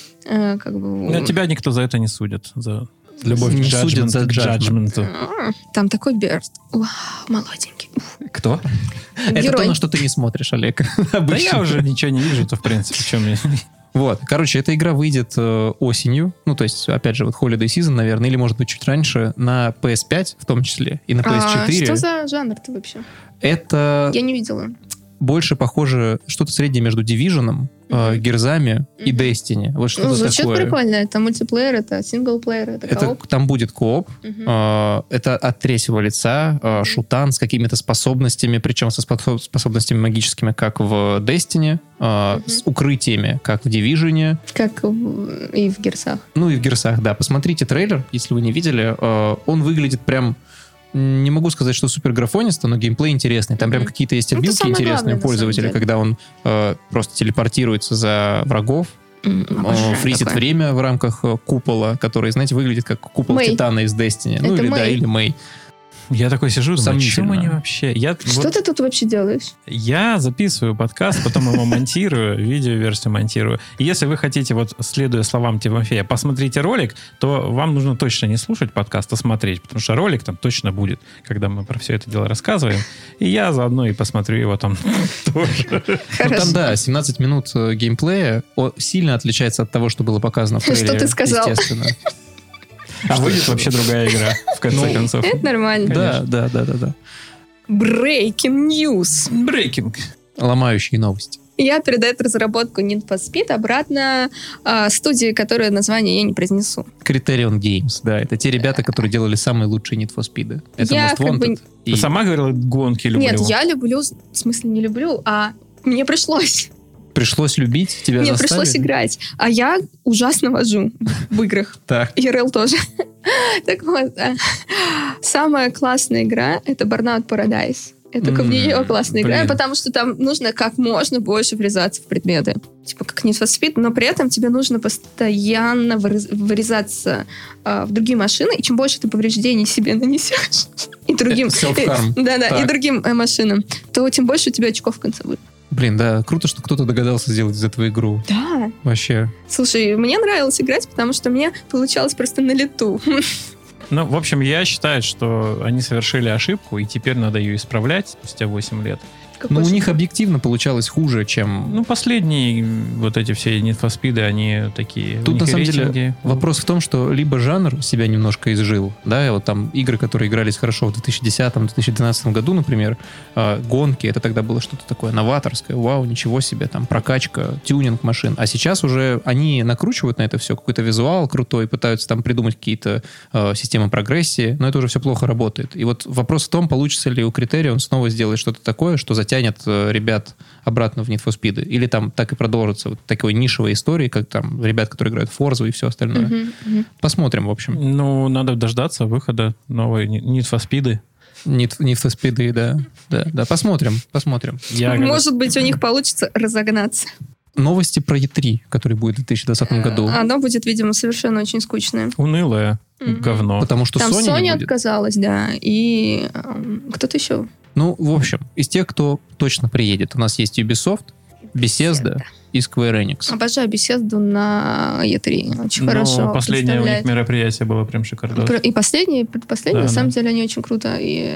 Но тебя никто за это не судит. За любовь не к судят за Judgment. Там такой Бёрст. Вау, молоденький. Кто? Это то, на что ты не смотришь, Олег. Да я уже ничего не вижу, то в принципе, в чем я... Вот, короче, эта игра выйдет осенью, то есть, опять же, Holiday Season, наверное, или, может быть, чуть раньше, на PS5 в том числе, и на PS4. Что за жанр-то вообще? Это... Я не видела. Больше похоже что-то среднее между Division, Герзами и Destiny. Вот что-то звучит такое. прикольно. Это мультиплеер, это синглплеер, это кооп. Там будет кооп. Это от третьего лица, шутан с какими-то способностями, причем со способностями магическими, как в Destiny, с укрытиями, как в Division. Как и в Герсах. Ну и в Герсах, да. Посмотрите трейлер, если вы не видели. Он выглядит прям... Не могу сказать, что супер графонисто, но геймплей интересный. Там прям какие-то есть обилки интересные у пользователя, когда он просто телепортируется за врагов, фризит время в рамках купола, который, знаете, выглядит как купол Титана из Destiny. Ну или или Мэй. Я такой сижу, думаю, о чем они вообще? Что ты тут вообще делаешь? Я записываю подкаст, потом его монтирую, видеоверсию монтирую. И если вы хотите, следуя словам Тимофея, посмотрите ролик, то вам нужно точно не слушать подкаст, а смотреть, потому что ролик там точно будет, когда мы про все это дело рассказываем. И я заодно и посмотрю его там тоже. Там, да, 17 минут геймплея сильно отличается от того, что было показано в трейлере. Что ты сказал? Естественно. А выйдет вообще другая игра, в конце концов. Это нормально. Да. Breaking news. Breaking. Ломающие новости. Я передаю разработку Need for Speed обратно студии, которое название я не произнесу. Criterion Games, да. Это те ребята, которые делали самые лучшие Need for Speed. Это я Most Wanted. Ты сама говорила, гонки люблю. Нет, я люблю, в смысле не люблю, а мне пришлось. Пришлось любить? Тебя Мне заставили? пришлось играть. А я ужасно вожу в играх. Так. И РЛ тоже. Так вот, самая классная игра — это Burnout Paradise. Я только в нее классно играю, потому что там нужно как можно больше врезаться в предметы. Типа как Need for Speed, но при этом тебе нужно постоянно вырезаться в другие машины, и чем больше ты повреждений себе нанесешь, и другим, и другим машинам, то тем больше у тебя очков в конце будет. Блин, да, круто, что кто-то догадался сделать из этого игру. Да. Вообще. Слушай, мне нравилось играть, потому что мне получалось просто на лету. Ну, в общем, я считаю, что они совершили ошибку, и теперь надо ее исправлять спустя 8 лет. Но у них объективно получалось хуже, чем... Ну, последние вот эти все Need for Speed, они такие... Тут, на самом деле, вопрос в том, что либо жанр себя немножко изжил, да, и вот там игры, которые игрались хорошо в 2010-2012 году, например, гонки, это тогда было что-то такое новаторское, вау, ничего себе, там прокачка, тюнинг машин. А сейчас уже они накручивают на это все какой-то визуал крутой, пытаются там придумать какие-то системы прогрессии, но это уже все плохо работает. И вот вопрос в том, получится ли у Criterion снова сделать что-то такое, что затянет ребят обратно в Need for Speed. Или там так и продолжится вот такой нишевой истории, как там ребят, которые играют в Forza и все остальное. Посмотрим, в общем. Ну, надо дождаться выхода новой Need for Speed. Need for Speed, да. Посмотрим. Может быть, у них получится разогнаться. Новости про E3, который будет в 2020 году. Оно будет, видимо, совершенно очень скучное. Унылое говно. Потому что там Sony будет. Отказалась, да. И кто-то еще. Ну, в общем, из тех, кто точно приедет, у нас есть Ubisoft, Bethesda и Square Enix. Обожаю Bethesda на E3. Очень хорошо. Последнее у них мероприятие было прям шикарно. И последнее, на самом деле, они очень круто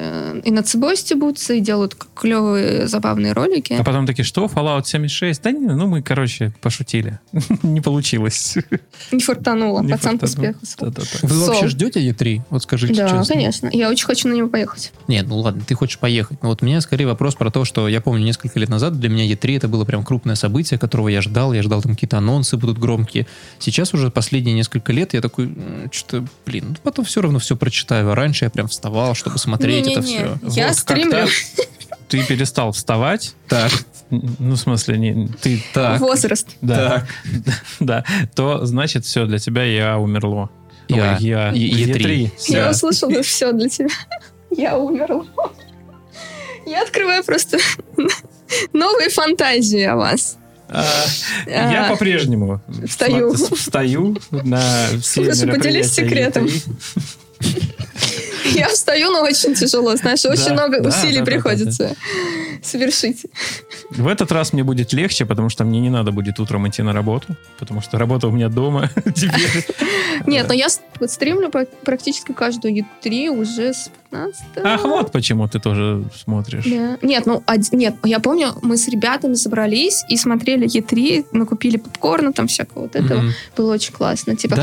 и на цибой стебутся, и делают клевые, забавные ролики. А потом такие, что, Fallout 76? Да не, мы, пошутили. Не получилось. Не фартануло, пацан к успеху. Вы вообще ждете E3? Вот скажите честно. Да, конечно. Я очень хочу на него поехать. Нет, ну ладно, ты хочешь поехать. Но вот у меня скорее вопрос про то, что я помню несколько лет назад для меня E3 это было прям крупное событие, которого я ждал там какие-то анонсы будут громкие. Сейчас уже последние несколько лет я такой, что-то, потом все равно все прочитаю. А раньше я прям вставал, чтобы смотреть это все. Я стримлю. Ты перестал вставать. Так. Ну, в смысле, ты так. Возраст. Да. Да. То, значит, все, для тебя я умерло. E3. Я услышала все для тебя. Я умерла. Я открываю просто новые фантазии о вас. Я по-прежнему встаю на все мероприятия. Поделись секретом. Я встаю, но очень тяжело. Знаешь, очень много усилий приходится совершить. В этот раз мне будет легче, потому что мне не надо будет утром идти на работу, потому что работа у меня дома теперь. Нет, но я стримлю практически каждую E3 уже с 15-го. Ах, вот почему ты тоже смотришь. Да. Нет, я помню, мы с ребятами собрались и смотрели E3, накупили попкорна, там всякого вот этого. Было очень классно. Типа,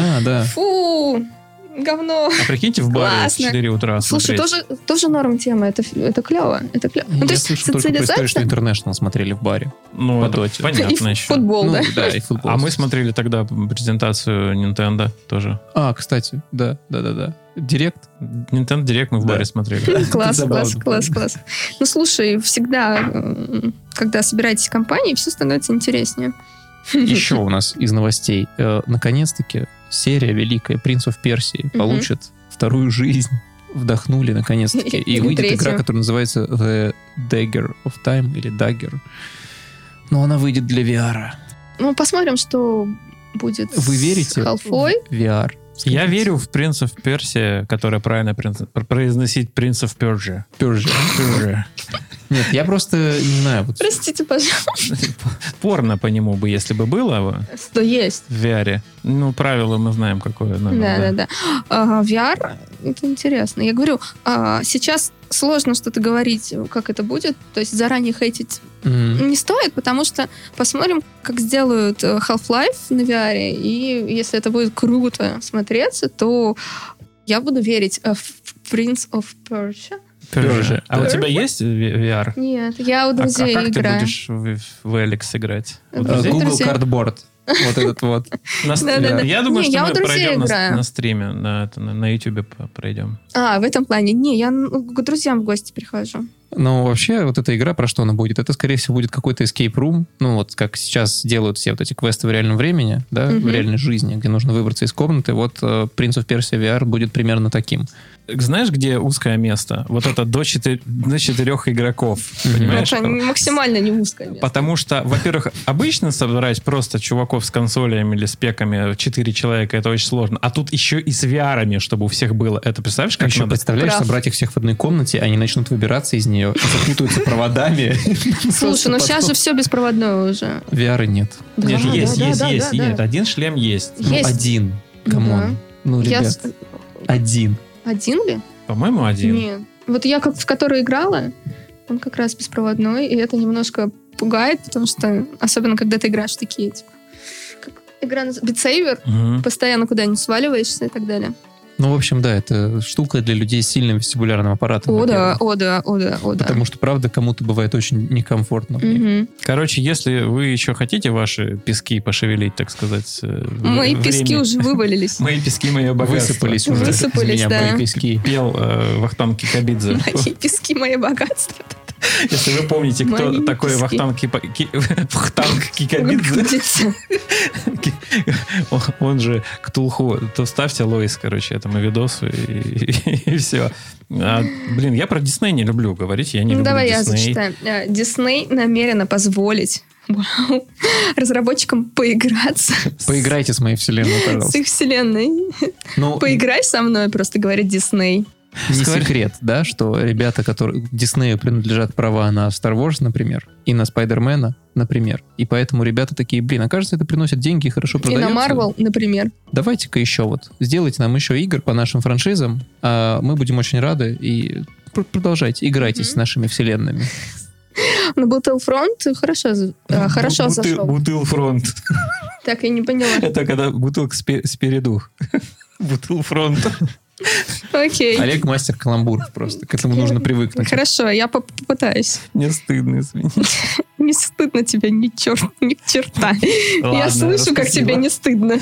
фу, говно. А прикиньте, в баре в 4 утра смотреть. Слушай, тоже норм тема. Это клево. Я слышал только про историю, что International смотрели в баре. Ну, это понятно и еще. Футбол, да? Да, и футбол. А мы смотрели тогда презентацию Nintendo тоже. Кстати, да. Директ? Nintendo Direct мы в баре смотрели. Класс. Ну, слушай, всегда, когда собираетесь в компании, все становится интереснее. Еще у нас из новостей. Наконец-таки серия великая «Принц оф Персии» получит вторую жизнь. Вдохнули, наконец-таки. И выйдет игра, которая называется The Dagger of Time или Dagger. Но она выйдет для VR. Ну, посмотрим, что будет Вы верите с Half-Life? в VR? Я верю в «Принц оф Персия», которая правильно произносить «Принц оф Персия». Персия. Нет, я просто не знаю. Простите, пожалуйста. Порно по нему бы, если бы было. Что есть. В VR. Ну, правила мы знаем, какое. Да. VR, это интересно. Я говорю, сейчас сложно что-то говорить, как это будет. То есть заранее хейтить не стоит, потому что посмотрим, как сделают Half-Life на VR. И если это будет круто смотреться, то я буду верить в Prince of Persia. А у тебя есть VR? Нет, я у друзей играю. А как ты будешь в Эликс играть? Google Cardboard. Вот этот вот. Я думаю, что мы пройдем на стриме, на YouTube пройдем. В этом плане. Не, я к друзьям в гости прихожу. Но вообще вот эта игра, про что она будет? Это, скорее всего, будет какой-то escape room. Ну, вот как сейчас делают все вот эти квесты в реальном времени, да, в реальной жизни, где нужно выбраться из комнаты. Вот Prince of Persia VR будет примерно таким. Знаешь, где узкое место? Вот это до 4 игроков. Понимаешь? Это максимально не узкое место. Потому что, во-первых, обычно собрать просто чуваков с консолями или с пеками 4 человека, это очень сложно. А тут еще и с VR-ами, чтобы у всех было. Это представляешь, как еще надо? Представляешь, собрать их всех в одной комнате, они начнут выбираться из нее, запутаются проводами. Слушай, ну сейчас же все беспроводное уже. VR нет. Есть. Нет, один шлем есть. Ну, один. Камон. Ну, ребят. Один. Один ли? По-моему, один. Нет. Вот я в который играла, он как раз беспроводной, и это немножко пугает, потому что, особенно когда ты играешь в такие, типа, как игра Beat Saber, постоянно куда-нибудь сваливаешься и так далее. Ну, в общем, да, это штука для людей с сильным вестибулярным аппаратом. О, да. Потому что, правда, кому-то бывает очень некомфортно. Короче, если вы еще хотите ваши пески пошевелить, так сказать... Мои пески уже вывалились. Мои пески, мое богатство. Высыпались уже. Высыпались, да. Мои пески. Пел Вахтанг Кикабидзе. Мои пески, мое богатство. Если вы помните, кто такой Вахтанг Кикабидзе, он же Ктулху, то ставьте Лоис, короче, этому видосу, и все. Блин, я про Дисней не люблю говорить, я не люблю Дисней. Давай я зачитаю. Дисней намерена позволить разработчикам поиграться. Поиграйте с моей вселенной, пожалуйста. С их вселенной. Поиграй со мной, просто говорит Дисней. Не секрет, да, что ребята, которые Диснею принадлежат права на Star Wars, например, и на Спайдермена, например. И поэтому ребята такие, кажется, это приносит деньги и хорошо продается. И на Marvel, например. Давайте-ка еще сделайте нам еще игр по нашим франшизам, а мы будем очень рады, и продолжайте, играйтесь с нашими вселенными. На Battlefront хорошо зашел. Battlefront. Так, я не поняла. Это когда бутылка спереду. Battlefront. Окей. Олег мастер каламбуров просто. К этому нужно привыкнуть. Хорошо, я попытаюсь. Не стыдно, извините. Не стыдно тебе ни черта. Я слышу, как тебе не стыдно.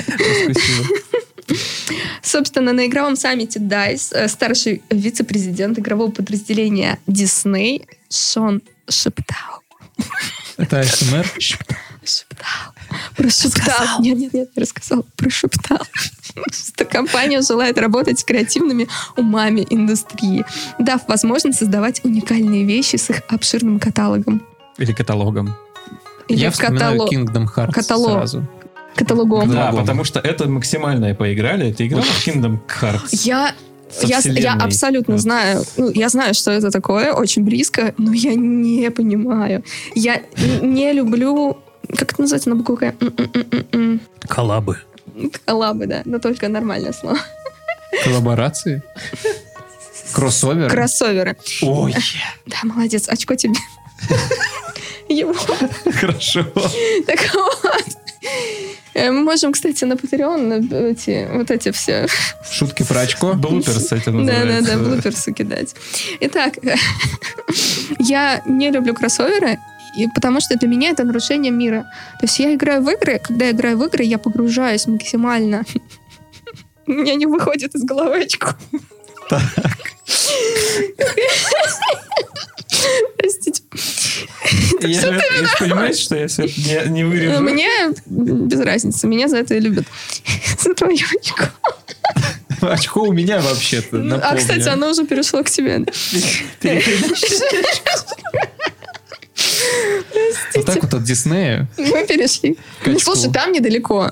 Собственно, на игровом саммите DICE старший вице-президент игрового подразделения Disney Шон шептал. Это АСМР? Шептал. Прошептал. Нет, рассказал. Прошептал. что компания желает работать с креативными умами индустрии, дав возможность создавать уникальные вещи с их обширным каталогом. Или каталогом. Или Я вспоминаю Kingdom Hearts сразу. Каталогом. Да, потому что это максимальное поиграли. Ты играл в Kingdom Hearts? Я абсолютно знаю. Я знаю, что это такое, очень близко, но я не понимаю. Я не люблю... Как это называется на букву К? Коллабы. Коллабы, да. Но только нормальное слово. Коллаборации? Кроссоверы? Кроссоверы. Ой. Да, молодец. Очко тебе. Его. Хорошо. Так вот. Мы можем, кстати, на Patreon вот эти все... Шутки про очко? Блуперс это называется. Да, блуперсы кидать. Итак, я не люблю кроссоверы, потому что для меня это нарушение мира. То есть я играю в игры, когда я играю в игры, я погружаюсь максимально. У меня не выходит из головы очко. Так. Простите. Я же понимаешь, что я все не вырежу? Мне без разницы. Меня за это и любят. За твою очко. Очко у меня вообще-то, напомню. Кстати, оно уже перешло к тебе. Вот так вот от Диснея. Мы перешли. Ну, слушай, там недалеко.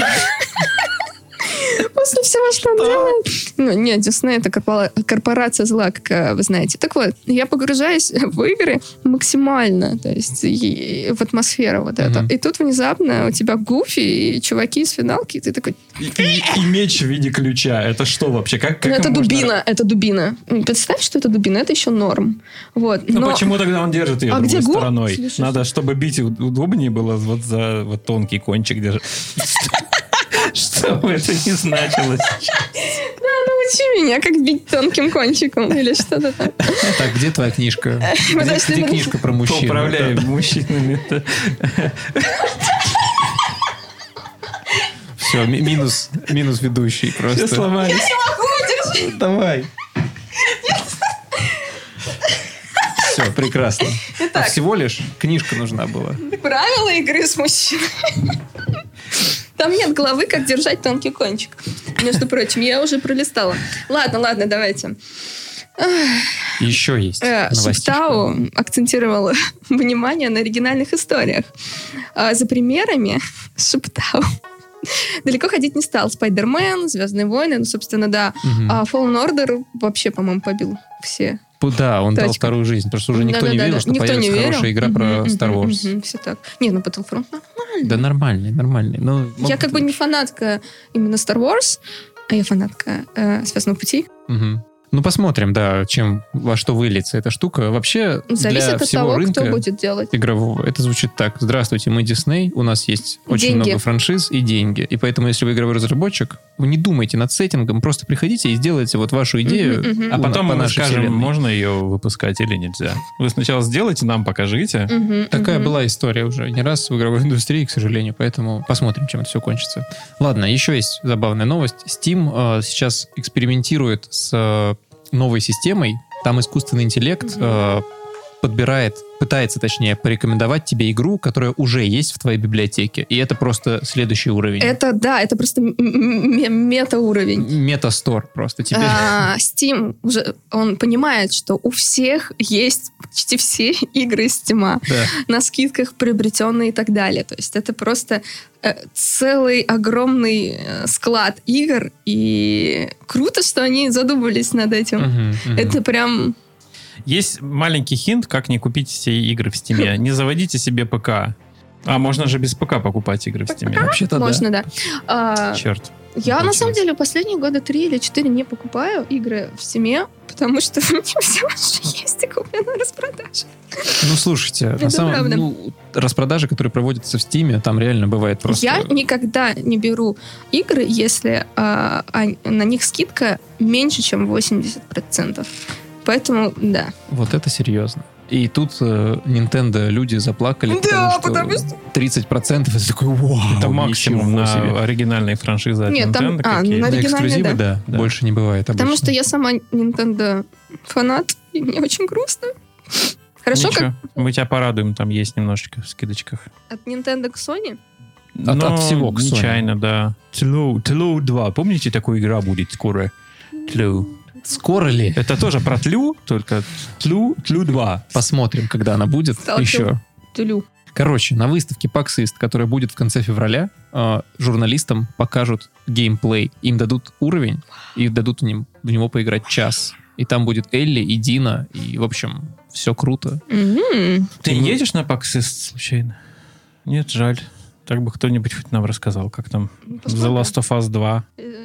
После всего, что он делает. Ну, нет, Дисней — это корпорация зла, как вы знаете. Так вот, я погружаюсь в игры максимально, то есть в атмосферу вот это. И тут внезапно у тебя Гуфи и чуваки из финалки, и ты такой... И меч в виде ключа. Это что вообще? Как это дубина, это дубина. Представь, что это дубина, это еще норм. Вот. Но почему тогда он держит ее другой стороной? Слушай, надо, чтобы бить удобнее было вот за вот тонкий кончик держать. Что бы это ни значило сейчас. Да, научи меня, как бить тонким кончиком или что-то там. Так, где твоя книжка? Где книжка про мужчин? Управляй мужчинами. Все, минус ведущий просто. Все сломались. Я не могу держать. Давай. Все, прекрасно. Итак. Всего лишь книжка нужна была. Правила игры с мужчиной. Там нет главы, как держать тонкий кончик. Между прочим, я уже пролистала. Ладно, давайте. Еще есть Шептау акцентировал внимание на оригинальных историях. За примерами Шептау далеко ходить не стал. Спайдермен, Звездные войны, ну, собственно, да. А Fallen Order вообще, по-моему, побил все. Да, он дал вторую жизнь, потому что уже никто не верил, что появится хорошая игра про Star Wars. Все так. Не, ну Battlefront нормальный. Да, нормальный. Но я как бы не фанатка именно Star Wars, а я фанатка Звездного пути. Ну, посмотрим, да, во что выльется эта штука. Вообще, зависит для от всего того, рынка кто будет делать игрового, это звучит так. Здравствуйте, мы Disney, у нас есть очень много франшиз и деньги. И поэтому, если вы игровой разработчик, вы не думайте над сеттингом, просто приходите и сделайте вот вашу идею. А потом мы скажем, вселенной. можно ее выпускать или нельзя. Вы сначала сделайте, нам покажите. Такая была история уже не раз в игровой индустрии, к сожалению, поэтому посмотрим, чем это все кончится. Ладно, еще есть забавная новость. Steam сейчас экспериментирует с новой системой. Там искусственный интеллект пытается порекомендовать тебе игру, которая уже есть в твоей библиотеке. И это просто следующий уровень. Это просто мета-уровень. Мета-стор просто теперь. Steam уже, он понимает, что у всех есть почти все игры из Steam. Да. На скидках приобретенные и так далее. То есть это просто целый огромный склад игр. И круто, что они задумались над этим. Это прям... Есть маленький хинт, как не купить все игры в Steam. Не заводите себе ПК. А можно же без ПК покупать игры в Steam. Вообще-то можно, да. Черт. Я, на самом деле, последние года 3 или 4 не покупаю игры в Steam, потому что у меня все уже есть и куплено на распродаже. Ну, слушайте, на самом деле, распродажи, которые проводятся в Steam, там реально бывает просто... Я никогда не беру игры, если на них скидка меньше, чем 80%. Поэтому, да. Вот это серьезно. И тут Nintendo люди заплакали, потому что 30% это такой, вау, это максимум на оригинальные франшизы от Nintendo. На эксклюзивы, да, больше не бывает обычно. Потому что я сама Nintendo фанат, и мне очень грустно. Хорошо, ничего, мы тебя порадуем, там есть немножечко в скидочках. От Nintendo к Sony? От всего к Sony. Нечаянно, да. Тлу 2. Помните, такая игра будет скоро? Тлу. Скоро ли? Это тоже про тлю, только тлу 2. Посмотрим, когда она будет еще. Тлю. Короче, на выставке PAX East, которая будет в конце февраля, журналистам покажут геймплей. Им дадут уровень, и дадут в него поиграть час. И там будет Элли и Дина, и, в общем, все круто. Ты едешь на PAX East случайно? Нет, жаль. Так бы кто-нибудь хоть нам рассказал, как там The Last of Us 2.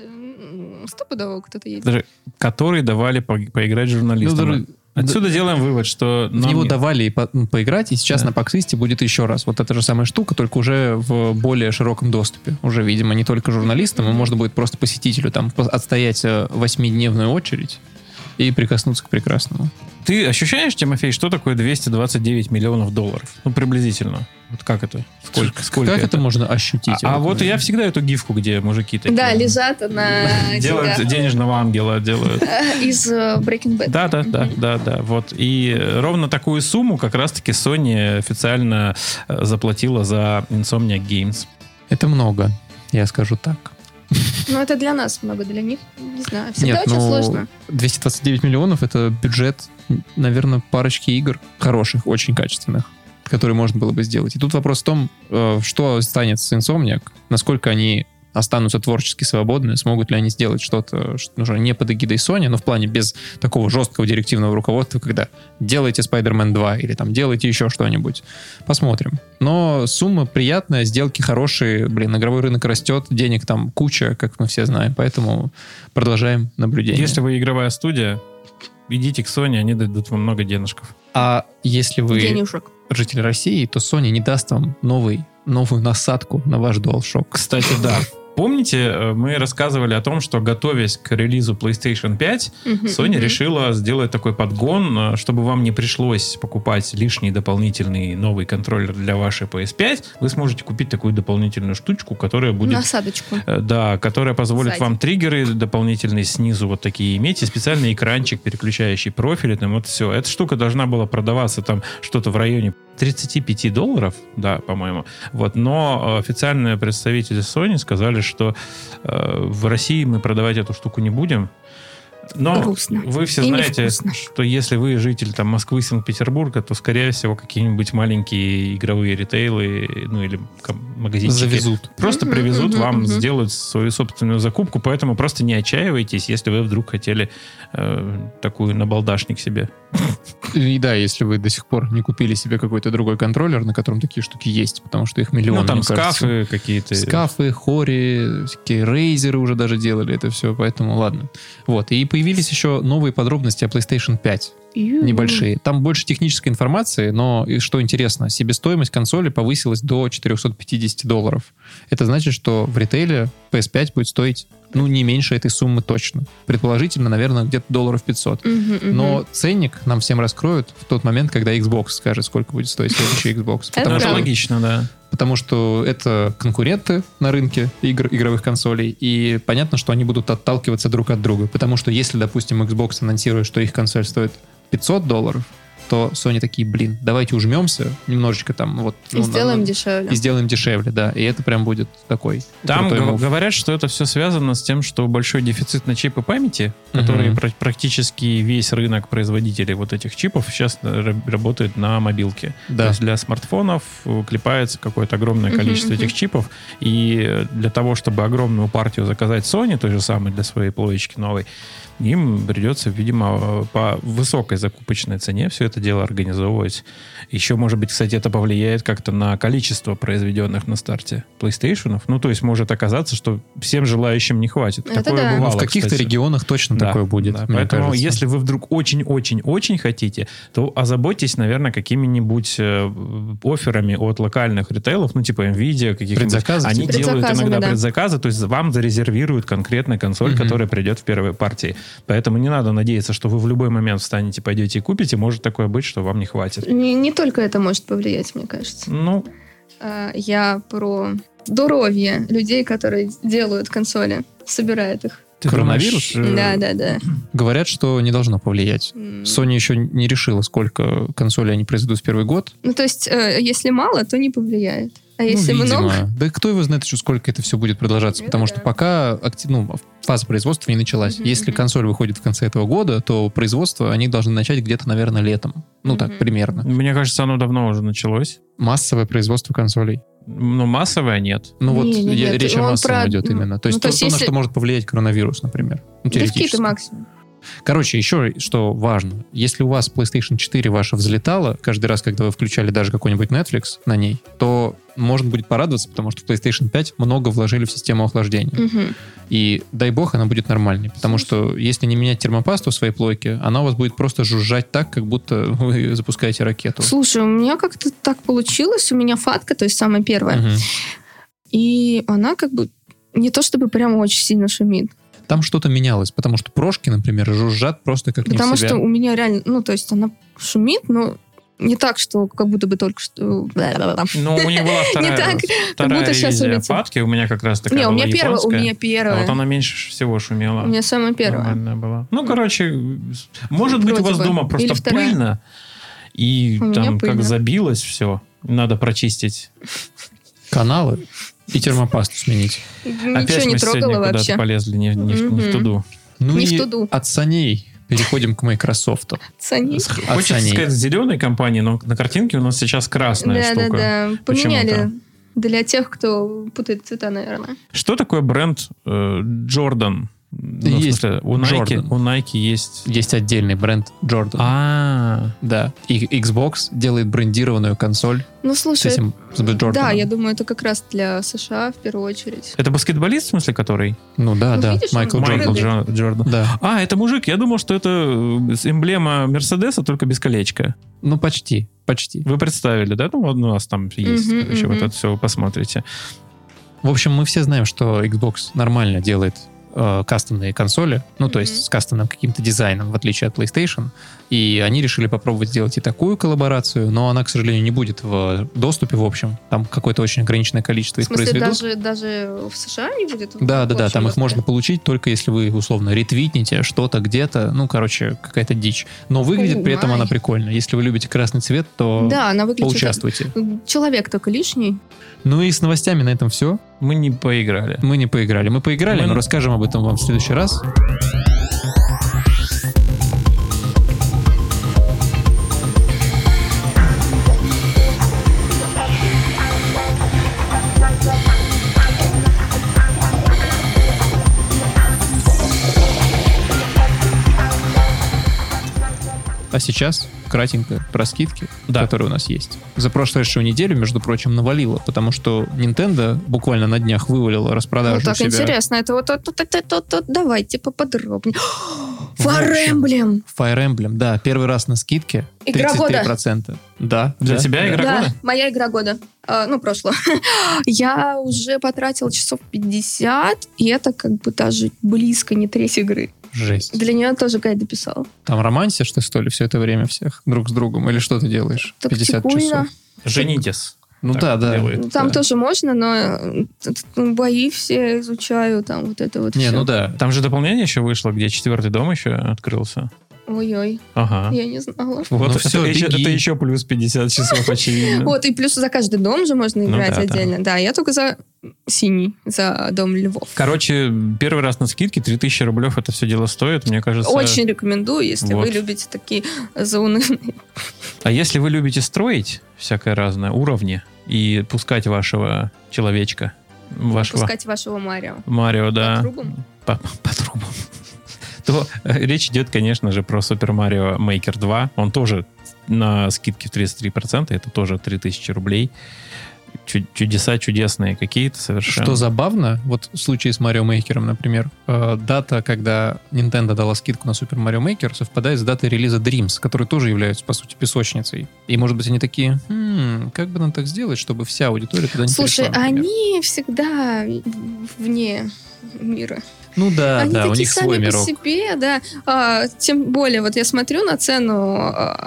Стопудово кто-то едет. Который давали поиграть журналистам. Отсюда делаем вывод, что... В него давали поиграть, и сейчас на PAX East будет еще раз. Вот эта же самая штука, только уже в более широком доступе. Уже, видимо, не только журналистам, а можно будет просто посетителю там отстоять 8-дневную очередь и прикоснуться к прекрасному. Ты ощущаешь, Тимофей, что такое 229 миллионов долларов? Ну, приблизительно. Вот как это? Сколько как это можно ощутить? Вот я всегда эту гифку, где мужики такие... Да, лежат на... Делают денежного ангела, делают. Из Breaking Bad. Да. Вот. И ровно такую сумму как раз-таки Sony официально заплатила за Insomniac Games. Это много, я скажу так. Ну, это для нас много, для них, не знаю. Всегда очень сложно. 229 миллионов — это бюджет, наверное, парочки игр хороших, очень качественных, которые можно было бы сделать. И тут вопрос в том, что станет с Insomniac, насколько они останутся творчески свободны, смогут ли они сделать что-то, что уже не под эгидой Sony, но в плане без такого жесткого директивного руководства, когда делайте Spider-Man 2 или там делайте еще что-нибудь. Посмотрим. Но сумма приятная, сделки хорошие, игровой рынок растет, денег там куча, как мы все знаем, поэтому продолжаем наблюдение. Если вы игровая студия, идите к Sony, они дадут вам много денежков. А если вы житель России, то Sony не даст вам новую насадку на ваш DualShock. Кстати, да. Помните, мы рассказывали о том, что, готовясь к релизу PlayStation 5, Sony решила сделать такой подгон, чтобы вам не пришлось покупать лишний дополнительный новый контроллер для вашей PS5. Вы сможете купить такую дополнительную штучку, которая будет... Насадочку. Да, которая позволит вам триггеры дополнительные снизу вот такие иметь, и специальный экранчик, переключающий профили, там вот все. Эта штука должна была продаваться там что-то в районе $35, да, по-моему. Вот, но официальные представители Sony сказали, что в России мы продавать эту штуку не будем. Но грустно. Вы все знаете, что если вы житель там Москвы, Санкт-Петербурга, то, скорее всего, какие-нибудь маленькие игровые ритейлы, ну или магазинчики завезут. Просто привезут вам, сделают свою собственную закупку, поэтому просто не отчаивайтесь, если вы вдруг хотели такую набалдашник себе. И да, если вы до сих пор не купили себе какой-то другой контроллер, на котором такие штуки есть, потому что их миллионы. Ну, там скафы какие-то. Скафы, хори, всякие рейзеры уже даже делали это все, поэтому ладно. Вот, и появились еще новые подробности о PlayStation 5. Небольшие. Там больше технической информации, но, что интересно, себестоимость консоли повысилась до $450. Это значит, что в ритейле PS5 будет стоить, не меньше этой суммы точно. Предположительно, наверное, где-то $500. Но ценник нам всем раскроют в тот момент, когда Xbox скажет, сколько будет стоить следующий Xbox. Это логично, да. Потому что это конкуренты на рынке игровых консолей, и понятно, что они будут отталкиваться друг от друга. Потому что если, допустим, Xbox анонсирует, что их консоль стоит $500, то Sony такие, давайте ужмемся немножечко там. Вот, и сделаем дешевле. И сделаем дешевле, да. И это прям будет такой... Там говорят, что это все связано с тем, что большой дефицит на чипы памяти, которые практически весь рынок производителей вот этих чипов сейчас работает на мобилке. Да. То есть для смартфонов клепается какое-то огромное количество этих чипов, и для того, чтобы огромную партию заказать Sony, той же самой для своей плоечки новой, им придется, видимо, по высокой закупочной цене все это дело организовывать. Еще, может быть, кстати, это повлияет как-то на количество произведенных на старте PlayStation. Ну, то есть может оказаться, что всем желающим не хватит. Это такое да. бывало, в каких-то регионах точно такое будет. Да. Поэтому, если вы вдруг очень-очень-очень хотите, то озаботьтесь, наверное, какими-нибудь офферами от локальных ритейлов, ну, типа Nvidia, каких-нибудь. Предзаказы. Они делают иногда предзаказы, то есть вам зарезервируют конкретно консоль, которая придет в первой партии. Поэтому не надо надеяться, что вы в любой момент встанете, пойдете и купите. Может такое быть, что вам не хватит. Не только это может повлиять, мне кажется. Я про здоровье людей, которые делают консоли, собирают их. Коронавирус? Да. Говорят, что не должно повлиять. Sony еще не решила, сколько консолей они произведут в первый год. Ну, то есть, если мало, то не повлияет. А если много? Да кто его знает еще, сколько это все будет продолжаться, потому что пока фаза производства не началась. Если консоль выходит в конце этого года, то производство они должны начать где-то, наверное, летом. Так, примерно. Мне кажется, оно давно уже началось. Массовое производство консолей. Массовое нет. Нет. Речь о массовом идет именно. То есть то, на что может повлиять коронавирус, например. Теоретически. максимум. Короче, еще что важно. Если у вас PlayStation 4 ваша взлетала каждый раз, когда вы включали даже какой-нибудь Netflix на ней, то можно будет порадоваться, потому что в PlayStation 5 много вложили в систему охлаждения. И дай бог, она будет нормальной. Потому что если не менять термопасту в своей плойке, она у вас будет просто жужжать так, как будто вы запускаете ракету. Слушай, у меня как-то так получилось. У меня фатка, то есть самая первая. И она как бы не то чтобы прям очень сильно шумит. Там что-то менялось, потому что прошки, например, жужжат просто как не в себя. Потому что у меня реально, то есть она шумит, но не так, что как будто бы только что... Ну, у нее была вторая ревизия фатки, у меня как раз такая была японская. У меня первая. А вот она меньше всего шумела. У меня самая первая. Была. Короче, может быть, у вас дома просто пыльно, и там как забилось все, надо прочистить. Каналы. И термопасту сменить. Опять мы сегодня куда-то полезли не в туду. Не в туду. От саней переходим к Microsoft. Хочется сказать зеленой компании, но на картинке у нас сейчас красная штука. Да. Поменяли. Для тех, кто путает цвета, наверное. Что такое бренд Jordan? Есть у Nike есть... Есть отдельный бренд Jordan. Да. И Xbox делает брендированную консоль. Слушай, с этим Jordan. Да, я думаю, это как раз для США в первую очередь. Это баскетболист, в смысле, который? Да. Видишь, Майкл Джордан. Да. Это мужик. Я думал, что это эмблема Мерседеса, только без колечка. Почти. Вы представили, да? У нас там есть. Еще вот это все вы посмотрите. В общем, мы все знаем, что Xbox нормально делает кастомные консоли, то есть с кастомным каким-то дизайном, в отличие от PlayStation. И они решили попробовать сделать и такую коллаборацию, но она, к сожалению, не будет в доступе в общем. Там какое-то очень ограниченное количество их произведут. В смысле, даже в США не будет? Да, там их можно получить только если вы, условно, ретвитните что-то где-то. Какая-то дичь. Но выглядит при этом она прикольно. Если вы любите красный цвет, то она поучаствуйте. Человек только лишний. И с новостями на этом все. Мы не поиграли. Мы поиграли, но расскажем об этом вам в следующий раз. А сейчас кратенько про скидки, которые у нас есть. За прошедшую неделю, между прочим, навалило, потому что Nintendo буквально на днях вывалила распродажу так себя. Интересно, это давайте поподробнее. Fire Emblem, да, первый раз на скидке. Игра 33%. Да. Для тебя игра года? Да, моя игра года. Прошлого. Я уже потратила часов 50, и это как бы даже близко не треть игры. Жесть. Для нее тоже гайд дописала. Там романсишь ты, что ли, все это время всех друг с другом? Или что ты делаешь? Так 50 часов. Женитесь. Да. Там тоже можно, но бои все изучаю, там вот это вот все. Да. Там же дополнение еще вышло, где 4-й дом еще открылся. Ой-ой, ага. Я не знала. Вот это еще плюс 50 часов, очевидно. Вот, и плюс за каждый дом же можно играть отдельно. Да, я только за синий, за Дом Львов. Короче, первый раз на скидке 3000 рублев это все дело стоит, мне кажется. Очень рекомендую, если вы любите такие заунывные. А если вы любите строить всякое разное, уровни, и пускать вашего человечка. Пускать вашего Марио. Марио, да. По трубам? По трубам. То речь идет, конечно же, про Super Mario Maker 2. Он тоже на скидке в 33%. Это тоже 3000 рублей. Чудеса чудесные какие-то совершенно. Что забавно, вот в случае с Mario Maker, например, дата, когда Nintendo дала скидку на Super Mario Maker, совпадает с датой релиза Dreams, которые тоже являются, по сути, песочницей. И, может быть, они такие, как бы нам так сделать, чтобы вся аудитория туда не пришла? Слушай, они всегда вне мира. Они у них свой мирок. По себе, да. Тем более, вот я смотрю на цену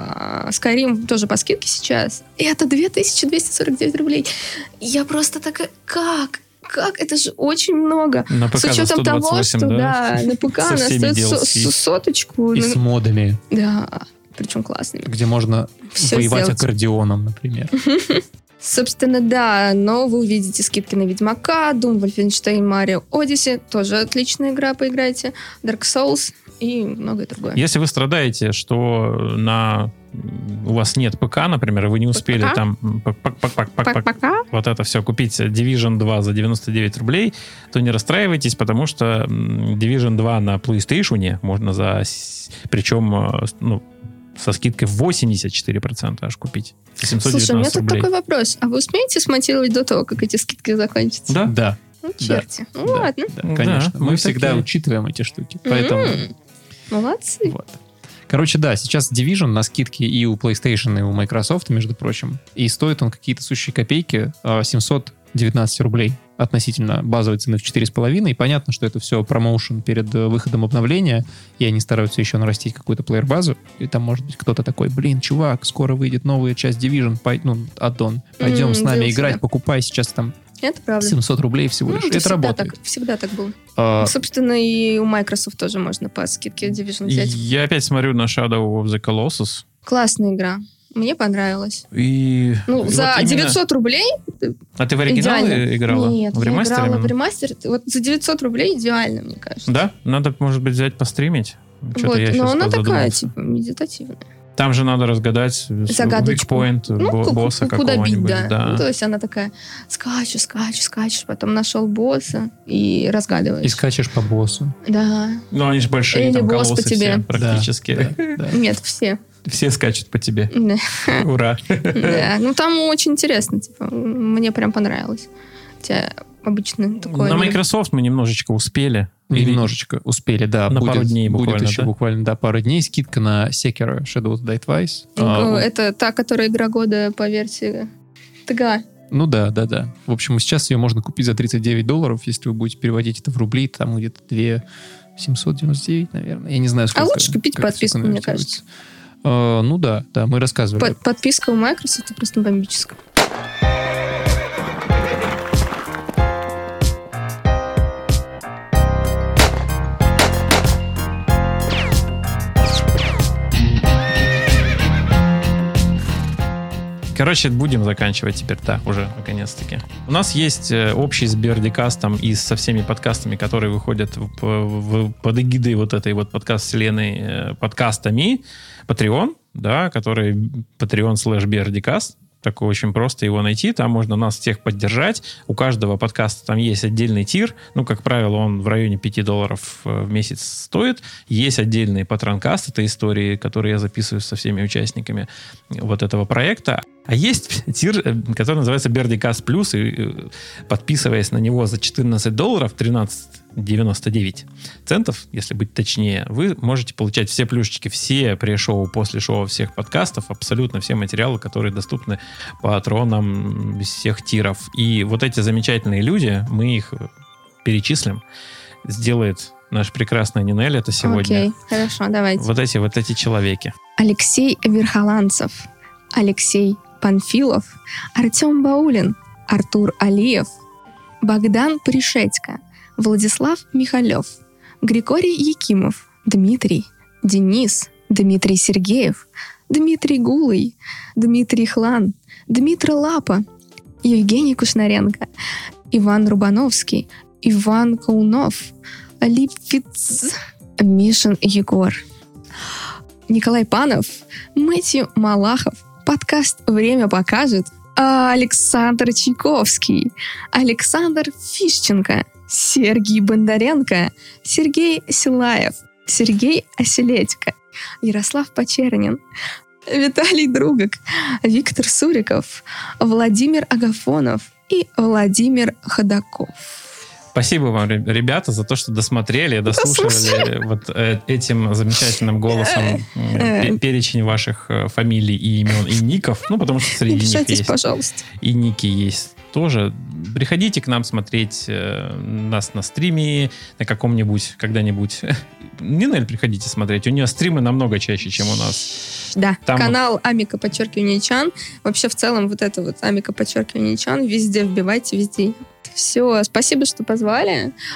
Skyrim тоже по скидке сейчас, и это 2249 рублей. Я просто такая, как? Это же очень много. На ПК с учетом того, что на ПК она стоит соточку. И с модами. Да, причем классными. Где можно воевать аккордеоном, например. Собственно, да, но вы увидите скидки на Ведьмака, Doom, Wolfenstein, Mario Odyssey, тоже отличная игра, поиграйте, Dark Souls и многое другое. Если вы страдаете, что у вас нет ПК, например, и вы не успели там вот это все купить Division 2 за 99 рублей, то не расстраивайтесь, потому что Division 2 на PlayStation можно причем со скидкой в 84% аж купить. 719 Слушай, у меня тут рублей. такой вопрос. А вы успеете смонтировать до того, как эти скидки закончатся? Да? Да. Ну, черти. Ну, Да. ладно. Да, конечно. Да, мы мы всегда такие. учитываем эти штуки. Поэтому... Молодцы. Вот. Короче, да, сейчас Division на скидке и у PlayStation, и у Microsoft, между прочим. И стоит он какие-то сущие копейки, 719 рублей относительно базовой цены в 4,5. И понятно, что это все промоушен перед выходом обновления, и они стараются еще нарастить какую-то плеер-базу. И там, может быть, кто-то такой, чувак, скоро выйдет новая часть Division, аддон. Пойдем с нами играть, да. покупай сейчас там Это правда. 700 рублей всего лишь. Это работает. Всегда так было. Собственно, и у Microsoft тоже можно по скидке Division взять. Я опять смотрю на Shadow of the Colossus. Классная игра. Мне понравилось. И за вот 900 рублей А ты в оригинал идеально. играла? Нет, в я ремастере? играла в ремастер. Вот за 900 рублей идеально, мне кажется. Да? Надо, может быть, взять постримить. Что-то Вот, я но щас она такая, задумался. типа, медитативная. Там же надо разгадать Загадочку. weak point босса куда бить, какого-нибудь. да. Ну, то есть она такая, скачешь, потом нашел босса и разгадываешь. И скачешь по боссу. Да. Ну, они же большие, Или там босс колоссы по тебе. все практически. Да. Нет, все. Все скачут по тебе. Да. Ура. Да. Ну, там очень интересно, типа, мне прям понравилось. Хотя обычно такое... На Microsoft мы немножечко успели. Немножечко успели, да. На пару дней буквально, Будет еще да? буквально, да, пару дней. Скидка на Sekiro Shadows Die Twice. Это та, которая игра года по версии ТГА. Ну да. В общем, сейчас ее можно купить за $39, если вы будете переводить это в рубли, там где-то 2,799, наверное. Я не знаю, сколько. Лучше купить как подписку, это мне конвертируется. Ну да, мы рассказывали. Подписка у Microsoft просто бомбическая. Короче, будем заканчивать теперь, да, уже, наконец-таки. У нас есть общий с Бердикастом и со всеми подкастами, которые выходят под эгидой вот этой вот подкаст-вселенной подкастами, Patreon, да, который Patreon/Бердикаст. Так очень просто его найти. Там можно нас всех поддержать. У каждого подкаста там есть отдельный тир. Ну, как правило, он в районе $5 в месяц стоит. Есть отдельный патронкаст. Это истории, которые я записываю со всеми участниками вот этого проекта. А есть тир, который называется Бердикаст Плюс. И подписываясь на него за $14, 13,99 центов, если быть точнее, вы можете получать все плюшечки, все pre-шоу, после шоу всех подкастов, абсолютно все материалы, которые доступны патронам всех тиров. И вот эти замечательные люди, мы их перечислим, сделает наш прекрасный Нинель это сегодня. Окей, хорошо, давайте. Вот эти человеки. Алексей Верхоланцев, Алексей Панфилов, Артем Баулин, Артур Алиев, Богдан Пришетько, Владислав Михалев, Григорий Якимов, Дмитрий, Денис, Дмитрий Сергеев, Дмитрий Гулый, Дмитрий Хлан, Дмитрий Лапа, Евгений Кушнаренко, Иван Рубановский, Иван Каунов, Липфиц, Мишин Егор, Николай Панов, Мэтью Малахов, подкаст «Время покажет», Александр Чайковский, Александр Фищенко, Сергей Бондаренко, Сергей Силаев, Сергей Оселедько, Ярослав Почернин, Виталий Другок, Виктор Суриков, Владимир Агафонов и Владимир Ходаков. Спасибо вам, ребята, за то, что досмотрели, дослушали вот этим замечательным голосом перечень ваших фамилий и имен, и ников. Ну, потому что среди них есть... пожалуйста. И ники есть тоже. Приходите к нам смотреть нас на стриме, на каком-нибудь, когда-нибудь. Нинель, приходите смотреть. У нее стримы намного чаще, чем у нас. Да, Там канал Амика_Чан. Вообще, в целом, вот это вот Амика_Чан везде вбивайте, везде. Все, спасибо, что позвали.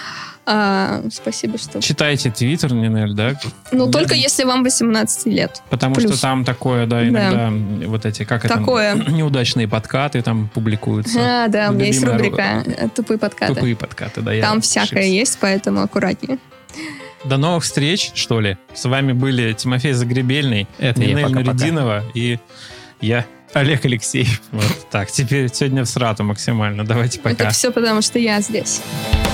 Спасибо, что... Читайте Твиттер, Нинель, да? Ну, только если вам 18 лет. Потому что там такое, да, иногда вот эти, как такое. Это, неудачные подкаты там публикуются. Да, у меня есть рубрика «Тупые подкаты». Тупые подкаты, да. Там всякое есть, поэтому аккуратнее. До новых встреч, что ли. С вами были Тимофей Загребельный, Нинель Нуридинова и я, Олег Алексеев. Вот так, теперь сегодня всрату максимально. Давайте пока. Это все потому, что я здесь.